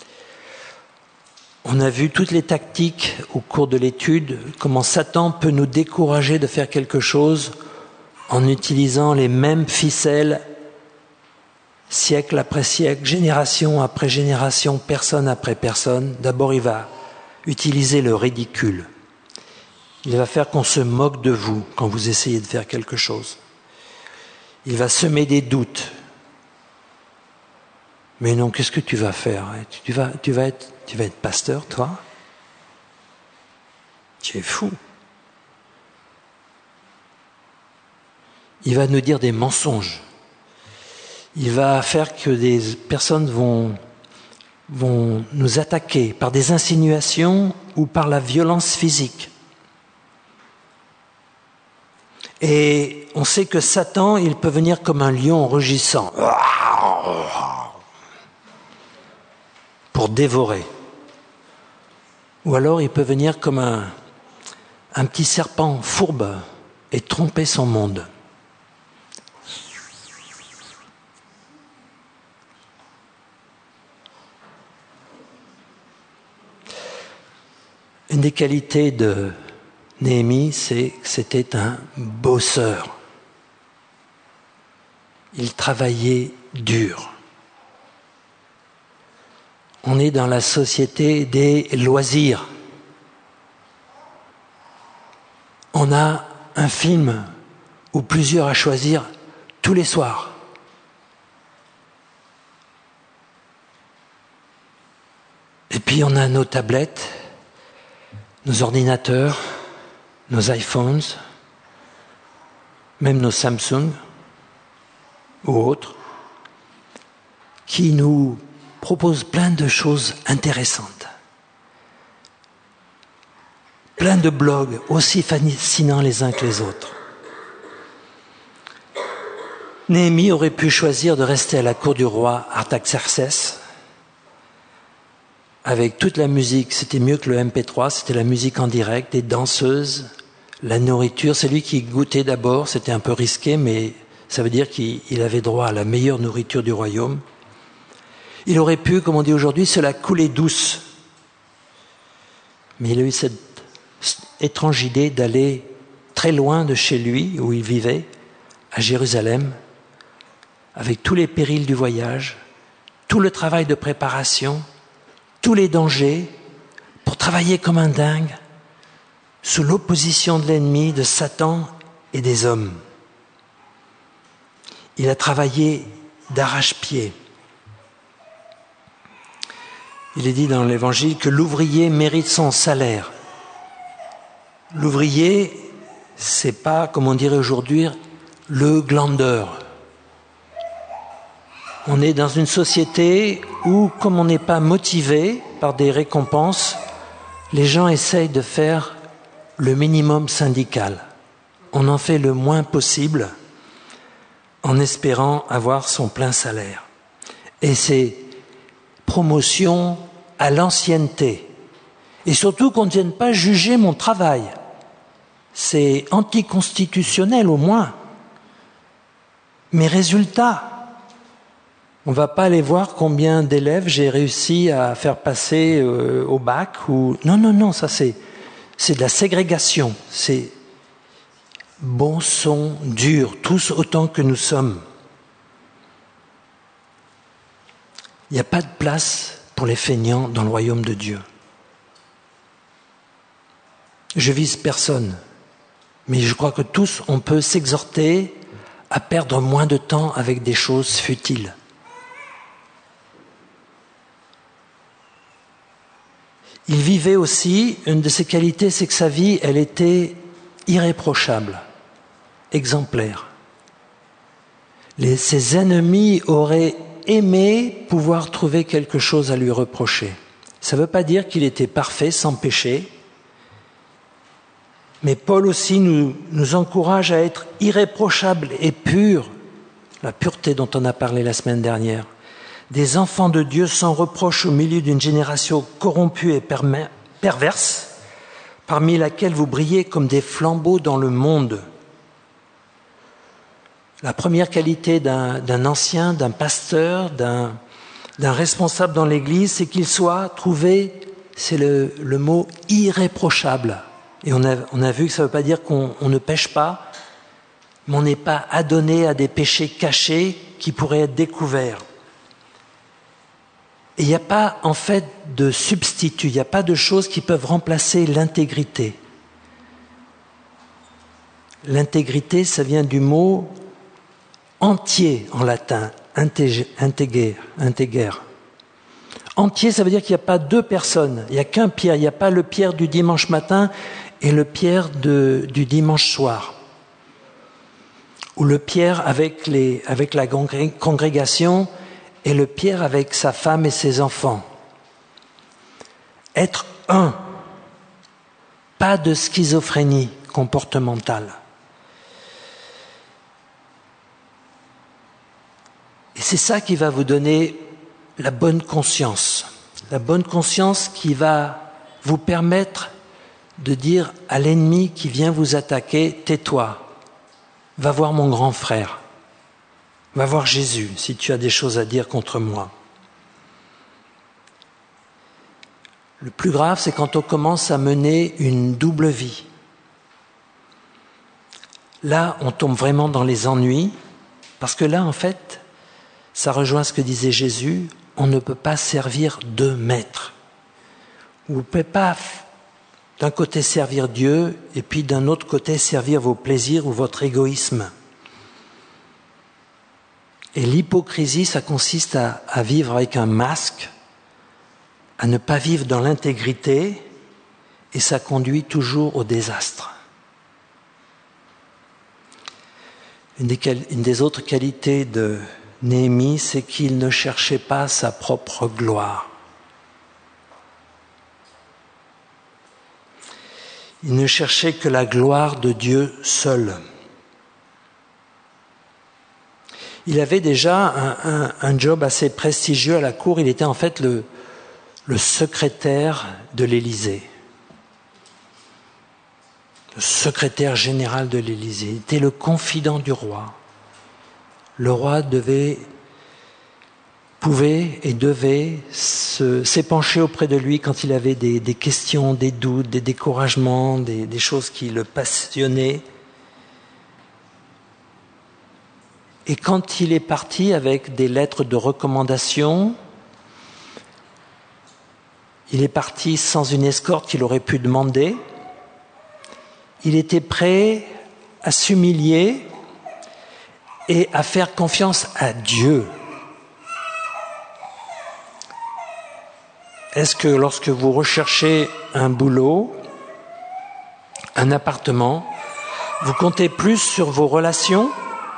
On a vu toutes les tactiques au cours de l'étude, comment Satan peut nous décourager de faire quelque chose en utilisant les mêmes ficelles, siècle après siècle, génération après génération, personne après personne. D'abord, il va utiliser le ridicule. Il va faire qu'on se moque de vous quand vous essayez de faire quelque chose. Il va semer des doutes. Mais non, qu'est-ce que tu vas faire? Tu vas, tu vas être, tu vas être pasteur, toi? Tu es fou. Il va nous dire des mensonges. Il va faire que des personnes vont, vont nous attaquer par des insinuations ou par la violence physique. Et on sait que Satan, il peut venir comme un lion rugissant pour dévorer. Ou alors il peut venir comme un, un petit serpent fourbe et tromper son monde. Une des qualités de Néhémie, c'est que c'était un bosseur. Il travaillait dur. On est dans la société des loisirs. on a un film ou plusieurs à choisir tous les soirs. Et puis on a nos tablettes, nos ordinateurs, nos iPhones, même nos Samsung ou autres, qui nous proposent plein de choses intéressantes. Plein de blogs aussi fascinants les uns que les autres. Néhémie aurait pu choisir de rester à la cour du roi Artaxerxès avec toute la musique. C'était mieux que le M P trois, c'était la musique en direct, des danseuses, la nourriture. C'est lui qui goûtait d'abord, c'était un peu risqué, mais ça veut dire qu'il avait droit à la meilleure nourriture du royaume. Il aurait pu, comme on dit aujourd'hui, se la couler douce. Mais il a eu cette étrange idée d'aller très loin de chez lui, où il vivait, à Jérusalem, avec tous les périls du voyage, tout le travail de préparation, tous les dangers, pour travailler comme un dingue, sous l'opposition de l'ennemi, de Satan et des hommes. Il a travaillé d'arrache-pied. Il est dit dans l'Évangile que l'ouvrier mérite son salaire. L'ouvrier, c'est pas, comme on dirait aujourd'hui, le glandeur. On est dans une société où, comme on n'est pas motivé par des récompenses, les gens essayent de faire le minimum syndical. On en fait le moins possible en espérant avoir son plein salaire. Et c'est promotion à l'ancienneté. Et surtout qu'on ne vienne pas juger mon travail. C'est anticonstitutionnel au moins. Mes résultats, on ne va pas aller voir combien d'élèves j'ai réussi à faire passer euh, au bac. Ou... Non, non, non, ça c'est, c'est de la ségrégation. C'est bon son, dur, tous autant que nous sommes. Il n'y a pas de place pour les feignants dans le royaume de Dieu. Je vise personne, mais je crois que tous, on peut s'exhorter à perdre moins de temps avec des choses futiles. Il vivait aussi, une de ses qualités, c'est que sa vie, elle était irréprochable, exemplaire. Les, ses ennemis auraient aimé pouvoir trouver quelque chose à lui reprocher. Ça ne veut pas dire qu'il était parfait, sans péché, mais Paul aussi nous, nous encourage à être irréprochable et pur, la pureté dont on a parlé la semaine dernière. Des enfants de Dieu sans reproche au milieu d'une génération corrompue et perverse, parmi laquelle vous brillez comme des flambeaux dans le monde. La première qualité d'un, d'un ancien, d'un pasteur, d'un, d'un responsable dans l'Église, c'est qu'il soit trouvé, c'est le, le mot irréprochable. Et on a, on a vu que ça ne veut pas dire qu'on on ne pêche pas, mais on n'est pas adonné à des péchés cachés qui pourraient être découverts. Et il n'y a pas en fait de substitut, il n'y a pas de choses qui peuvent remplacer l'intégrité. L'intégrité, ça vient du mot entier en latin, integer, integer, integer. Entier, ça veut dire qu'il n'y a pas deux personnes, il n'y a qu'un Pierre, il n'y a pas le Pierre du dimanche matin et le Pierre de, du dimanche soir. Ou le Pierre avec, les, avec la congrégation et le Pierre avec sa femme et ses enfants. Être un, pas de schizophrénie comportementale. Et c'est ça qui va vous donner la bonne conscience. La bonne conscience qui va vous permettre de dire à l'ennemi qui vient vous attaquer, tais-toi, va voir mon grand frère, va voir Jésus si tu as des choses à dire contre moi. Le plus grave, c'est quand on commence à mener une double vie. Là, on tombe vraiment dans les ennuis, parce que là, en fait, ça rejoint ce que disait Jésus, on ne peut pas servir deux maîtres. Vous ne pouvez pas d'un côté servir Dieu et puis d'un autre côté servir vos plaisirs ou votre égoïsme. Et l'hypocrisie, ça consiste à, à vivre avec un masque, à ne pas vivre dans l'intégrité, et ça conduit toujours au désastre. Une des, une des autres qualités de Néhémie, c'est qu'il ne cherchait pas sa propre gloire. Il ne cherchait que la gloire de Dieu seul. Il avait déjà un, un, un job assez prestigieux à la cour. Il était en fait le, le secrétaire de l'Élysée. Le secrétaire général de l'Élysée. Il était le confident du roi. Le roi devait, pouvait et devait se, s'épancher auprès de lui quand il avait des, des questions, des doutes, des découragements, des, des choses qui le passionnaient. Et quand il est parti avec des lettres de recommandation, il est parti sans une escorte qu'il aurait pu demander. Il était prêt à s'humilier et à faire confiance à Dieu. Est-ce que lorsque vous recherchez un boulot, un appartement, vous comptez plus sur vos relations,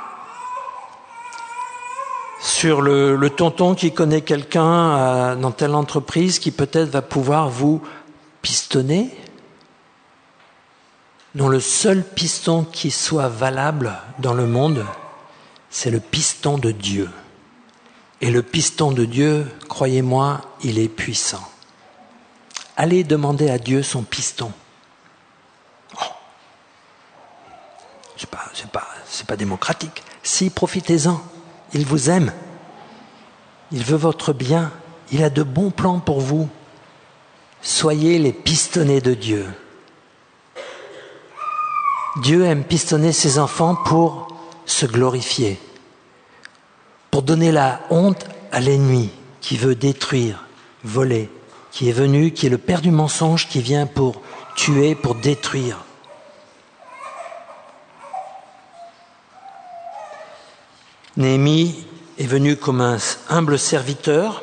sur le, le tonton qui connaît quelqu'un euh, dans telle entreprise qui peut-être va pouvoir vous pistonner? Non, le seul piston qui soit valable dans le monde, c'est le piston de Dieu. Et le piston de Dieu, croyez-moi, il est puissant. Allez demander à Dieu son piston. Oh. C'est pas, c'est pas, c'est pas démocratique. Si, profitez-en. Il vous aime. Il veut votre bien. Il a de bons plans pour vous. Soyez les pistonnés de Dieu. Dieu aime pistonner ses enfants pour se glorifier, pour donner la honte à l'ennemi qui veut détruire, voler, qui est venu, qui est le père du mensonge, qui vient pour tuer, pour détruire. Néhémie est venu comme un humble serviteur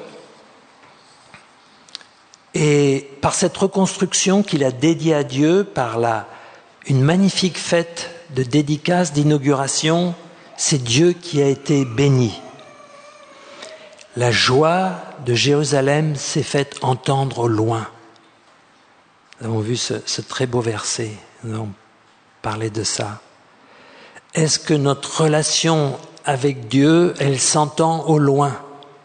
et par cette reconstruction qu'il a dédiée à Dieu, par la une magnifique fête de dédicace, d'inauguration, c'est Dieu qui a été béni. La joie de Jérusalem s'est faite entendre au loin. Nous avons vu ce, ce très beau verset, nous avons parlé de ça. Est-ce que notre relation avec Dieu, elle s'entend au loin?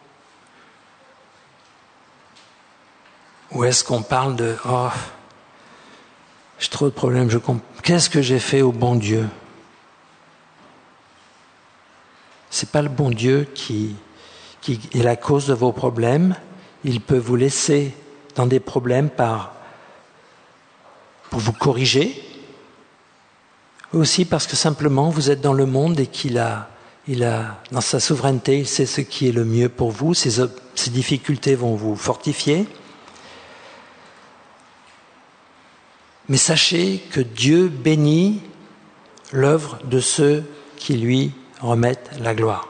Ou est-ce qu'on parle de « oh, j'ai trop de problèmes, je comp... qu'est-ce que j'ai fait au bon Dieu ?» C'est pas le bon Dieu qui, qui est la cause de vos problèmes. Il peut vous laisser dans des problèmes par, pour vous corriger. Aussi parce que simplement vous êtes dans le monde et qu'il a, il a, dans sa souveraineté, il sait ce qui est le mieux pour vous. Ces, ces difficultés vont vous fortifier. Mais sachez que Dieu bénit l'œuvre de ceux qui lui remettent la gloire.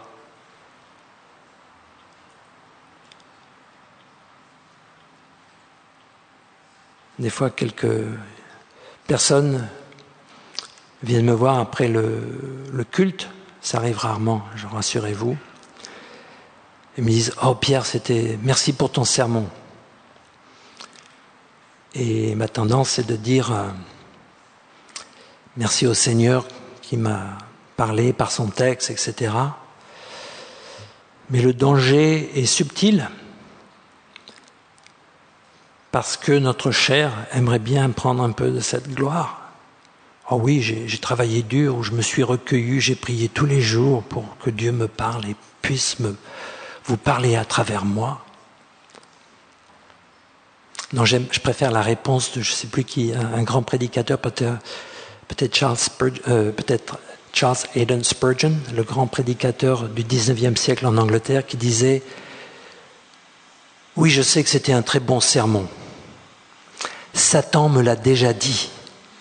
Des fois, quelques personnes viennent me voir après le, le culte, ça arrive rarement, je rassurez-vous, et me disent « Oh Pierre, c'était merci pour ton sermon ». Et ma tendance, c'est de dire euh, merci au Seigneur qui m'a parlé par son texte, et cetera. Mais le danger est subtil parce que notre chair aimerait bien prendre un peu de cette gloire. Oh oui, j'ai, j'ai travaillé dur, je me suis recueilli, j'ai prié tous les jours pour que Dieu me parle et puisse me, vous parler à travers moi. Non, j'aime, je préfère la réponse de je ne sais plus qui, un, un grand prédicateur, peut-être, peut-être, Charles Spurgeon, euh, peut-être Charles Haddon Spurgeon, le grand prédicateur du dix-neuvième siècle en Angleterre, qui disait « Oui, je sais que c'était un très bon sermon, Satan me l'a déjà dit.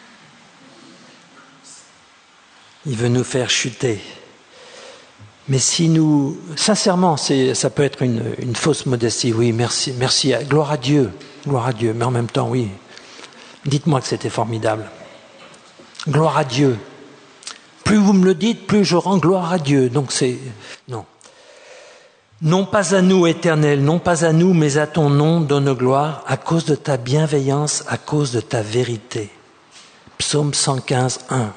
Il veut nous faire chuter. Mais si nous, sincèrement, c'est, ça peut être une, une fausse modestie. Oui, merci, merci, gloire à Dieu, gloire à Dieu. Mais en même temps, oui, dites-moi que c'était formidable. Gloire à Dieu. Plus vous me le dites, plus je rends gloire à Dieu. Donc c'est, non. Non pas à nous, Éternel, non pas à nous, mais à ton nom donne gloire, à cause de ta bienveillance, à cause de ta vérité. Psaume cent quinze, un.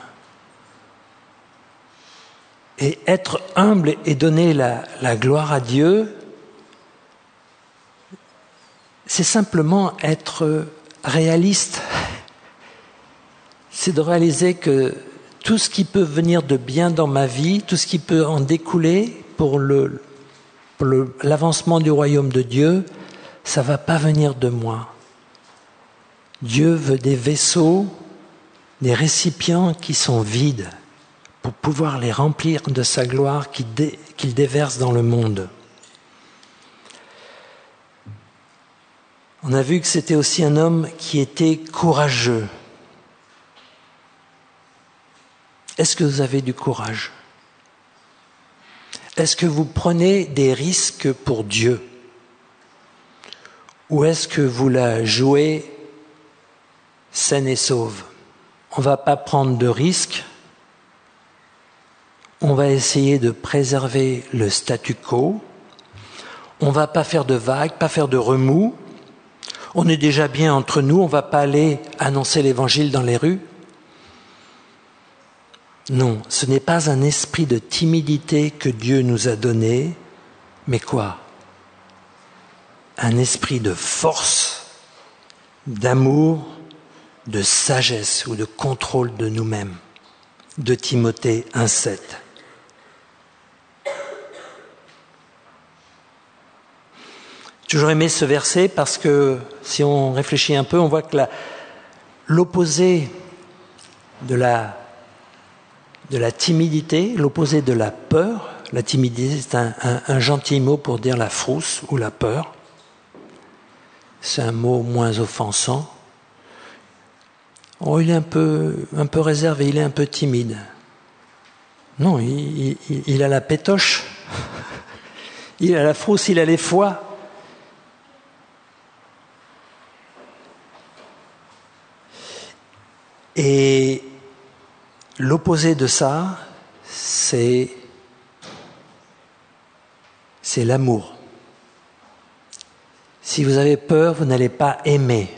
Et être humble et donner la, la gloire à Dieu, c'est simplement être réaliste. C'est de réaliser que tout ce qui peut venir de bien dans ma vie, tout ce qui peut en découler pour, le, pour le, l'avancement du royaume de Dieu, ça ne va pas venir de moi. Dieu veut des vaisseaux, des récipients qui sont vides, pour pouvoir les remplir de sa gloire qu'il, dé, qu'il déverse dans le monde. On a vu que c'était aussi un homme qui était courageux. Est-ce que vous avez du courage? Est-ce que vous prenez des risques pour Dieu? Ou est-ce que vous la jouez saine et sauve? On ne va pas prendre de risques. On va essayer de préserver le statu quo. On ne va pas faire de vagues, pas faire de remous. On est déjà bien entre nous, on ne va pas aller annoncer l'évangile dans les rues. Non, ce n'est pas un esprit de timidité que Dieu nous a donné, mais quoi? Un esprit de force, d'amour, de sagesse ou de contrôle de nous-mêmes. De Timothée un sept. J'ai toujours aimé ce verset parce que si on réfléchit un peu, on voit que la, l'opposé de la, de la timidité, l'opposé de la peur, la timidité c'est un, un, un gentil mot pour dire la frousse ou la peur. C'est un mot moins offensant. Oh, il est un peu, un peu réservé, il est un peu timide. Non, il, il, il a la pétoche, il a la frousse, il a les foies. Et l'opposé de ça, c'est, c'est l'amour. Si vous avez peur, vous n'allez pas aimer.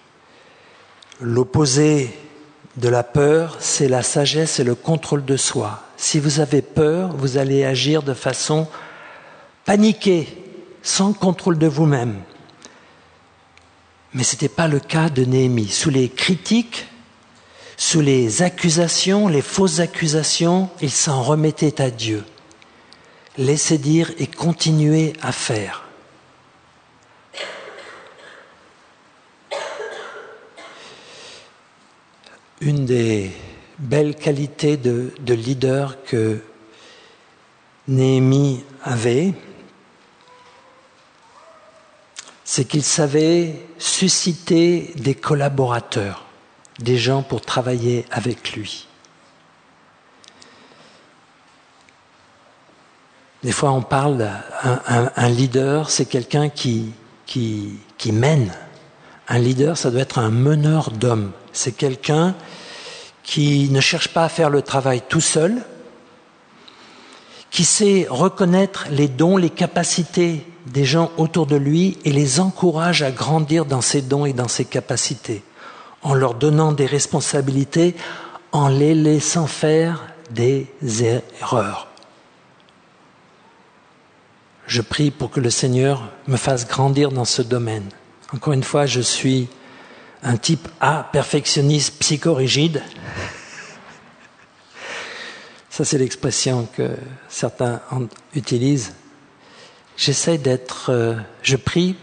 L'opposé de la peur, c'est la sagesse et le contrôle de soi. Si vous avez peur, vous allez agir de façon paniquée, sans contrôle de vous-même. Mais ce n'était pas le cas de Néhémie. Sous les critiques, sous les accusations, les fausses accusations, il s'en remettait à Dieu. Laissez dire et continuez à faire. Une des belles qualités de, de leader que Néhémie avait, c'est qu'il savait susciter des collaborateurs, des gens pour travailler avec lui. Des fois, on parle d'un un, un leader, c'est quelqu'un qui, qui, qui mène. Un leader, ça doit être un meneur d'hommes. C'est quelqu'un qui ne cherche pas à faire le travail tout seul, qui sait reconnaître les dons, les capacités des gens autour de lui et les encourage à grandir dans ses dons et dans ses capacités, en leur donnant des responsabilités, en les laissant faire des erreurs. Je prie pour que le Seigneur me fasse grandir dans ce domaine. Encore une fois, je suis un type A, perfectionniste, psychorigide. Ça, c'est l'expression que certains utilisent. J'essaie d'être... Euh, je prie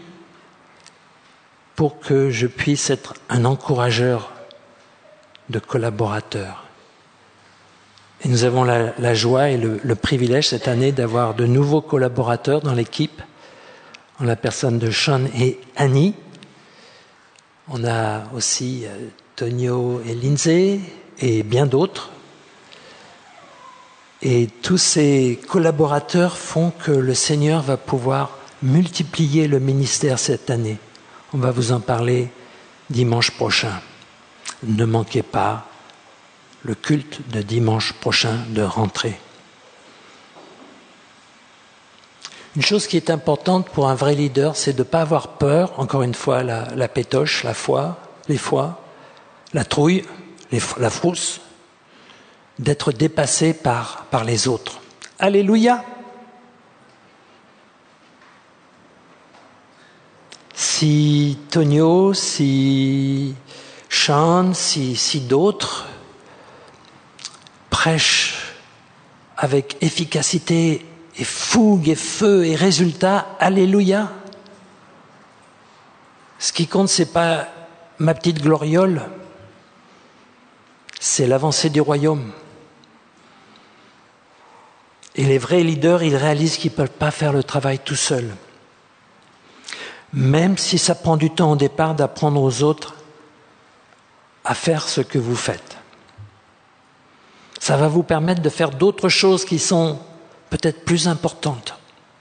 pour que je puisse être un encourageur de collaborateurs. Et nous avons la, la joie et le, le privilège cette année d'avoir de nouveaux collaborateurs dans l'équipe, en la personne de Sean et Annie. On a aussi Tonio et Lindsay et bien d'autres. Et tous ces collaborateurs font que le Seigneur va pouvoir multiplier le ministère cette année. On va vous en parler dimanche prochain. Ne manquez pas le culte de dimanche prochain de rentrée. Une chose qui est importante pour un vrai leader, c'est de ne pas avoir peur, encore une fois, la, la pétoche, la foi, les fois, la trouille, les, la frousse, d'être dépassé par, par les autres. Alléluia! Si Tonio, si Sean, si, si d'autres prêchent avec efficacité et fougue et feu et résultat, alléluia! Ce qui compte, c'est pas ma petite gloriole, c'est l'avancée du royaume. Et les vrais leaders, ils réalisent qu'ils ne peuvent pas faire le travail tout seuls. Même si ça prend du temps au départ d'apprendre aux autres à faire ce que vous faites. Ça va vous permettre de faire d'autres choses qui sont peut-être plus importantes.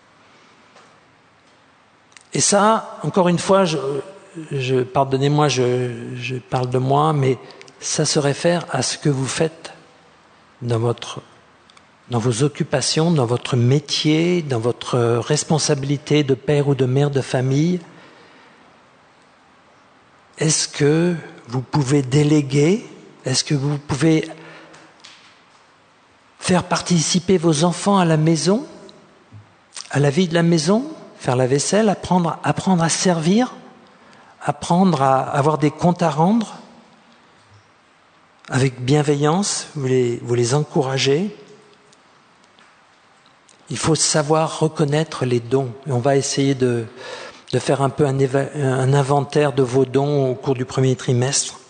Et ça, encore une fois, je, je, pardonnez-moi, je, je parle de moi, mais ça se réfère à ce que vous faites dans votre dans vos occupations, dans votre métier, dans votre responsabilité de père ou de mère de famille. Est-ce que vous pouvez déléguer? Est-ce que vous pouvez faire participer vos enfants à la maison, à la vie de la maison, faire la vaisselle, apprendre, apprendre à servir, apprendre à avoir des comptes à rendre avec bienveillance, vous les, vous les encouragez? Il faut savoir reconnaître les dons. Et on va essayer de, de faire un peu un, éva- un inventaire de vos dons au cours du premier trimestre.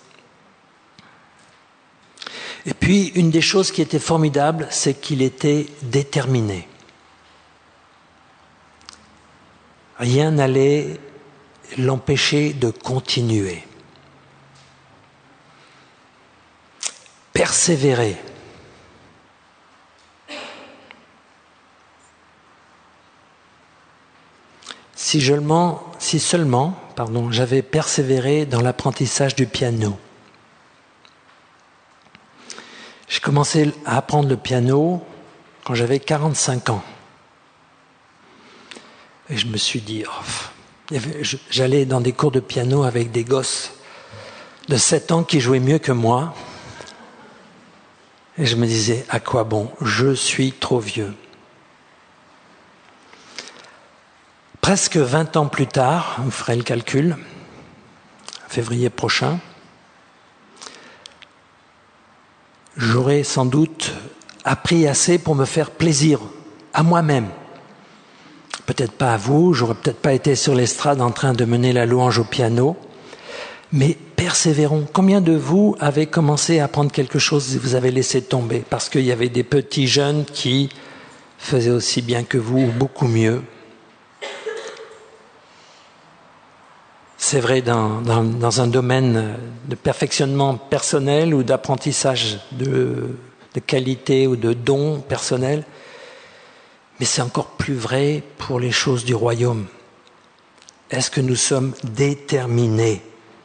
Et puis, une des choses qui était formidable, c'est qu'il était déterminé. Rien n'allait l'empêcher de continuer. Persévérer. Si seulement, si seulement pardon, j'avais persévéré dans l'apprentissage du piano. J'ai commencé à apprendre le piano quand j'avais quarante-cinq ans. Et je me suis dit, oh, j'allais dans des cours de piano avec des gosses de sept ans qui jouaient mieux que moi. Et je me disais, à quoi bon? Je suis trop vieux. Presque vingt ans plus tard, vous ferez le calcul, février prochain, j'aurai sans doute appris assez pour me faire plaisir à moi-même. Peut-être pas à vous, j'aurais peut-être pas été sur l'estrade en train de mener la louange au piano, mais persévérons. Combien de vous avez commencé à apprendre quelque chose et vous avez laissé tomber parce qu'il y avait des petits jeunes qui faisaient aussi bien que vous ou beaucoup mieux? C'est vrai dans, dans, dans un domaine de perfectionnement personnel ou d'apprentissage de, de qualité ou de dons personnels, mais c'est encore plus vrai pour les choses du royaume. Est-ce que nous sommes déterminés?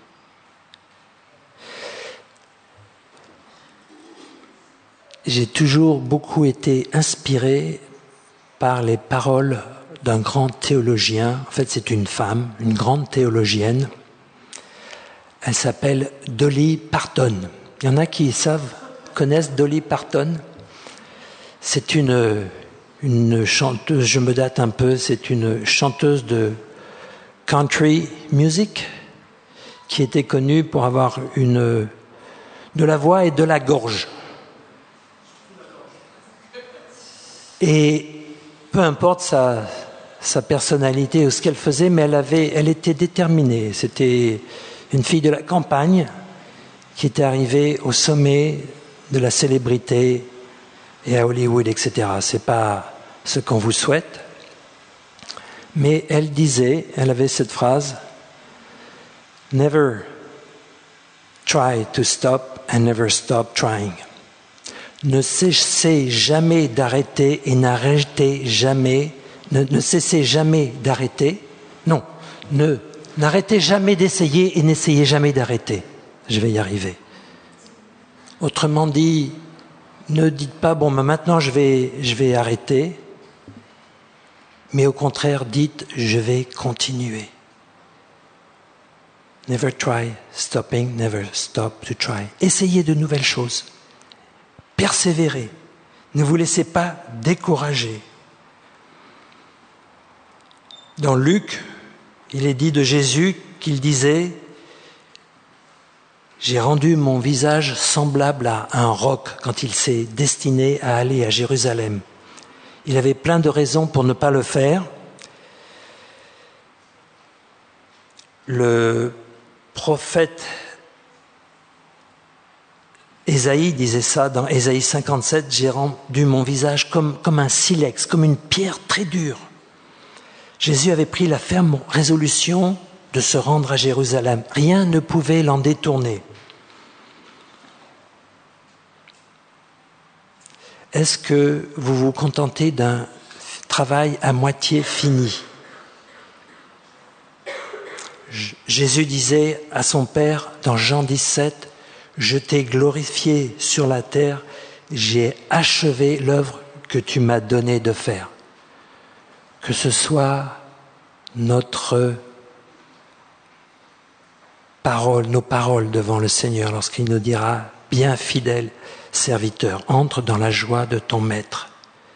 J'ai toujours beaucoup été inspiré par les paroles d'un grand théologien. En fait, c'est une femme, une grande théologienne. Elle s'appelle Dolly Parton. Il y en a qui savent, connaissent Dolly Parton. C'est une, une chanteuse, je me date un peu, c'est une chanteuse de country music qui était connue pour avoir une, de la voix et de la gorge. Et peu importe sa, sa personnalité ou ce qu'elle faisait, mais elle, avait, elle était déterminée. C'était une fille de la campagne qui était arrivée au sommet de la célébrité et à Hollywood, et cetera. C'est pas ce qu'on vous souhaite. Mais elle disait, elle avait cette phrase, « Never try to stop and never stop trying. Ne cessez jamais d'arrêter et n'arrêtez jamais, ne, ne cessez jamais d'arrêter. Non, ne, n'arrêtez jamais d'essayer et n'essayez jamais d'arrêter. Je vais y arriver. Autrement dit, ne dites pas, bon, ben maintenant je vais, je vais arrêter, mais au contraire, dites, je vais continuer. Never try stopping, never stop to try. Essayez de nouvelles choses. Persévérez. Ne vous laissez pas décourager. Dans Luc, il est dit de Jésus qu'il disait « J'ai rendu mon visage semblable à un roc quand il s'est destiné à aller à Jérusalem. » Il avait plein de raisons pour ne pas le faire. Le prophète Ésaïe disait ça dans Ésaïe cinquante-sept, « J'ai rendu mon visage comme, comme un silex, comme une pierre très dure. » Jésus avait pris la ferme résolution de se rendre à Jérusalem. Rien ne pouvait l'en détourner. Est-ce que vous vous contentez d'un travail à moitié fini ? Jésus disait à son Père dans Jean dix-sept, « Je t'ai glorifié sur la terre, j'ai achevé l'œuvre que tu m'as donné de faire. » Que ce soit notre parole, nos paroles devant le Seigneur lorsqu'il nous dira « Bien fidèle serviteur, entre dans la joie de ton maître. »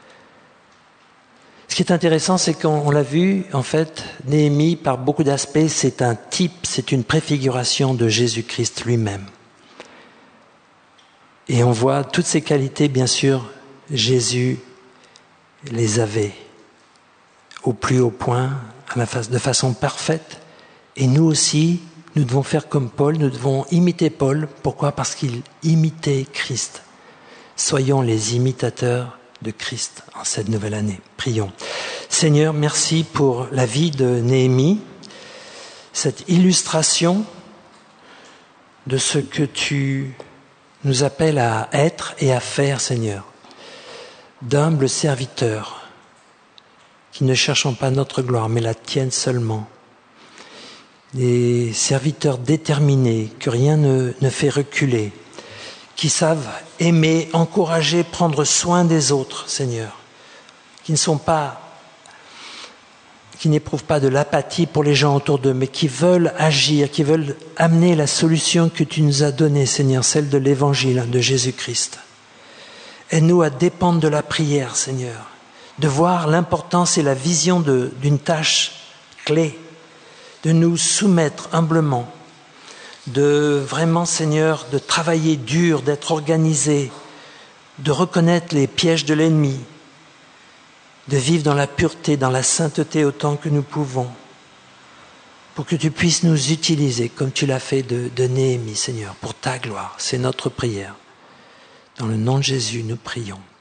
Ce qui est intéressant, c'est qu'on l'a vu, en fait, Néhémie, par beaucoup d'aspects, c'est un type, c'est une préfiguration de Jésus-Christ lui-même. Et on voit toutes ces qualités, bien sûr, Jésus les avait au plus haut point, de façon parfaite. Et nous aussi, nous devons faire comme Paul, nous devons imiter Paul. Pourquoi ? Parce qu'il imitait Christ. Soyons les imitateurs de Christ en cette nouvelle année. Prions. Seigneur, merci pour la vie de Néhémie, cette illustration de ce que tu nous appelles à être et à faire, Seigneur. D'humbles serviteurs qui ne cherchons pas notre gloire, mais la tienne seulement. Des serviteurs déterminés, que rien ne, ne fait reculer, qui savent aimer, encourager, prendre soin des autres, Seigneur, qui ne sont pas, qui n'éprouvent pas de l'apathie pour les gens autour d'eux, mais qui veulent agir, qui veulent amener la solution que tu nous as donnée, Seigneur, celle de l'Évangile de Jésus-Christ. Aide-nous à dépendre de la prière, Seigneur, de voir l'importance et la vision de, d'une tâche clé, de nous soumettre humblement, de vraiment, Seigneur, de travailler dur, d'être organisé, de reconnaître les pièges de l'ennemi, de vivre dans la pureté, dans la sainteté autant que nous pouvons, pour que tu puisses nous utiliser comme tu l'as fait de, de Néhémie, Seigneur, pour ta gloire. C'est notre prière. Dans le nom de Jésus, nous prions.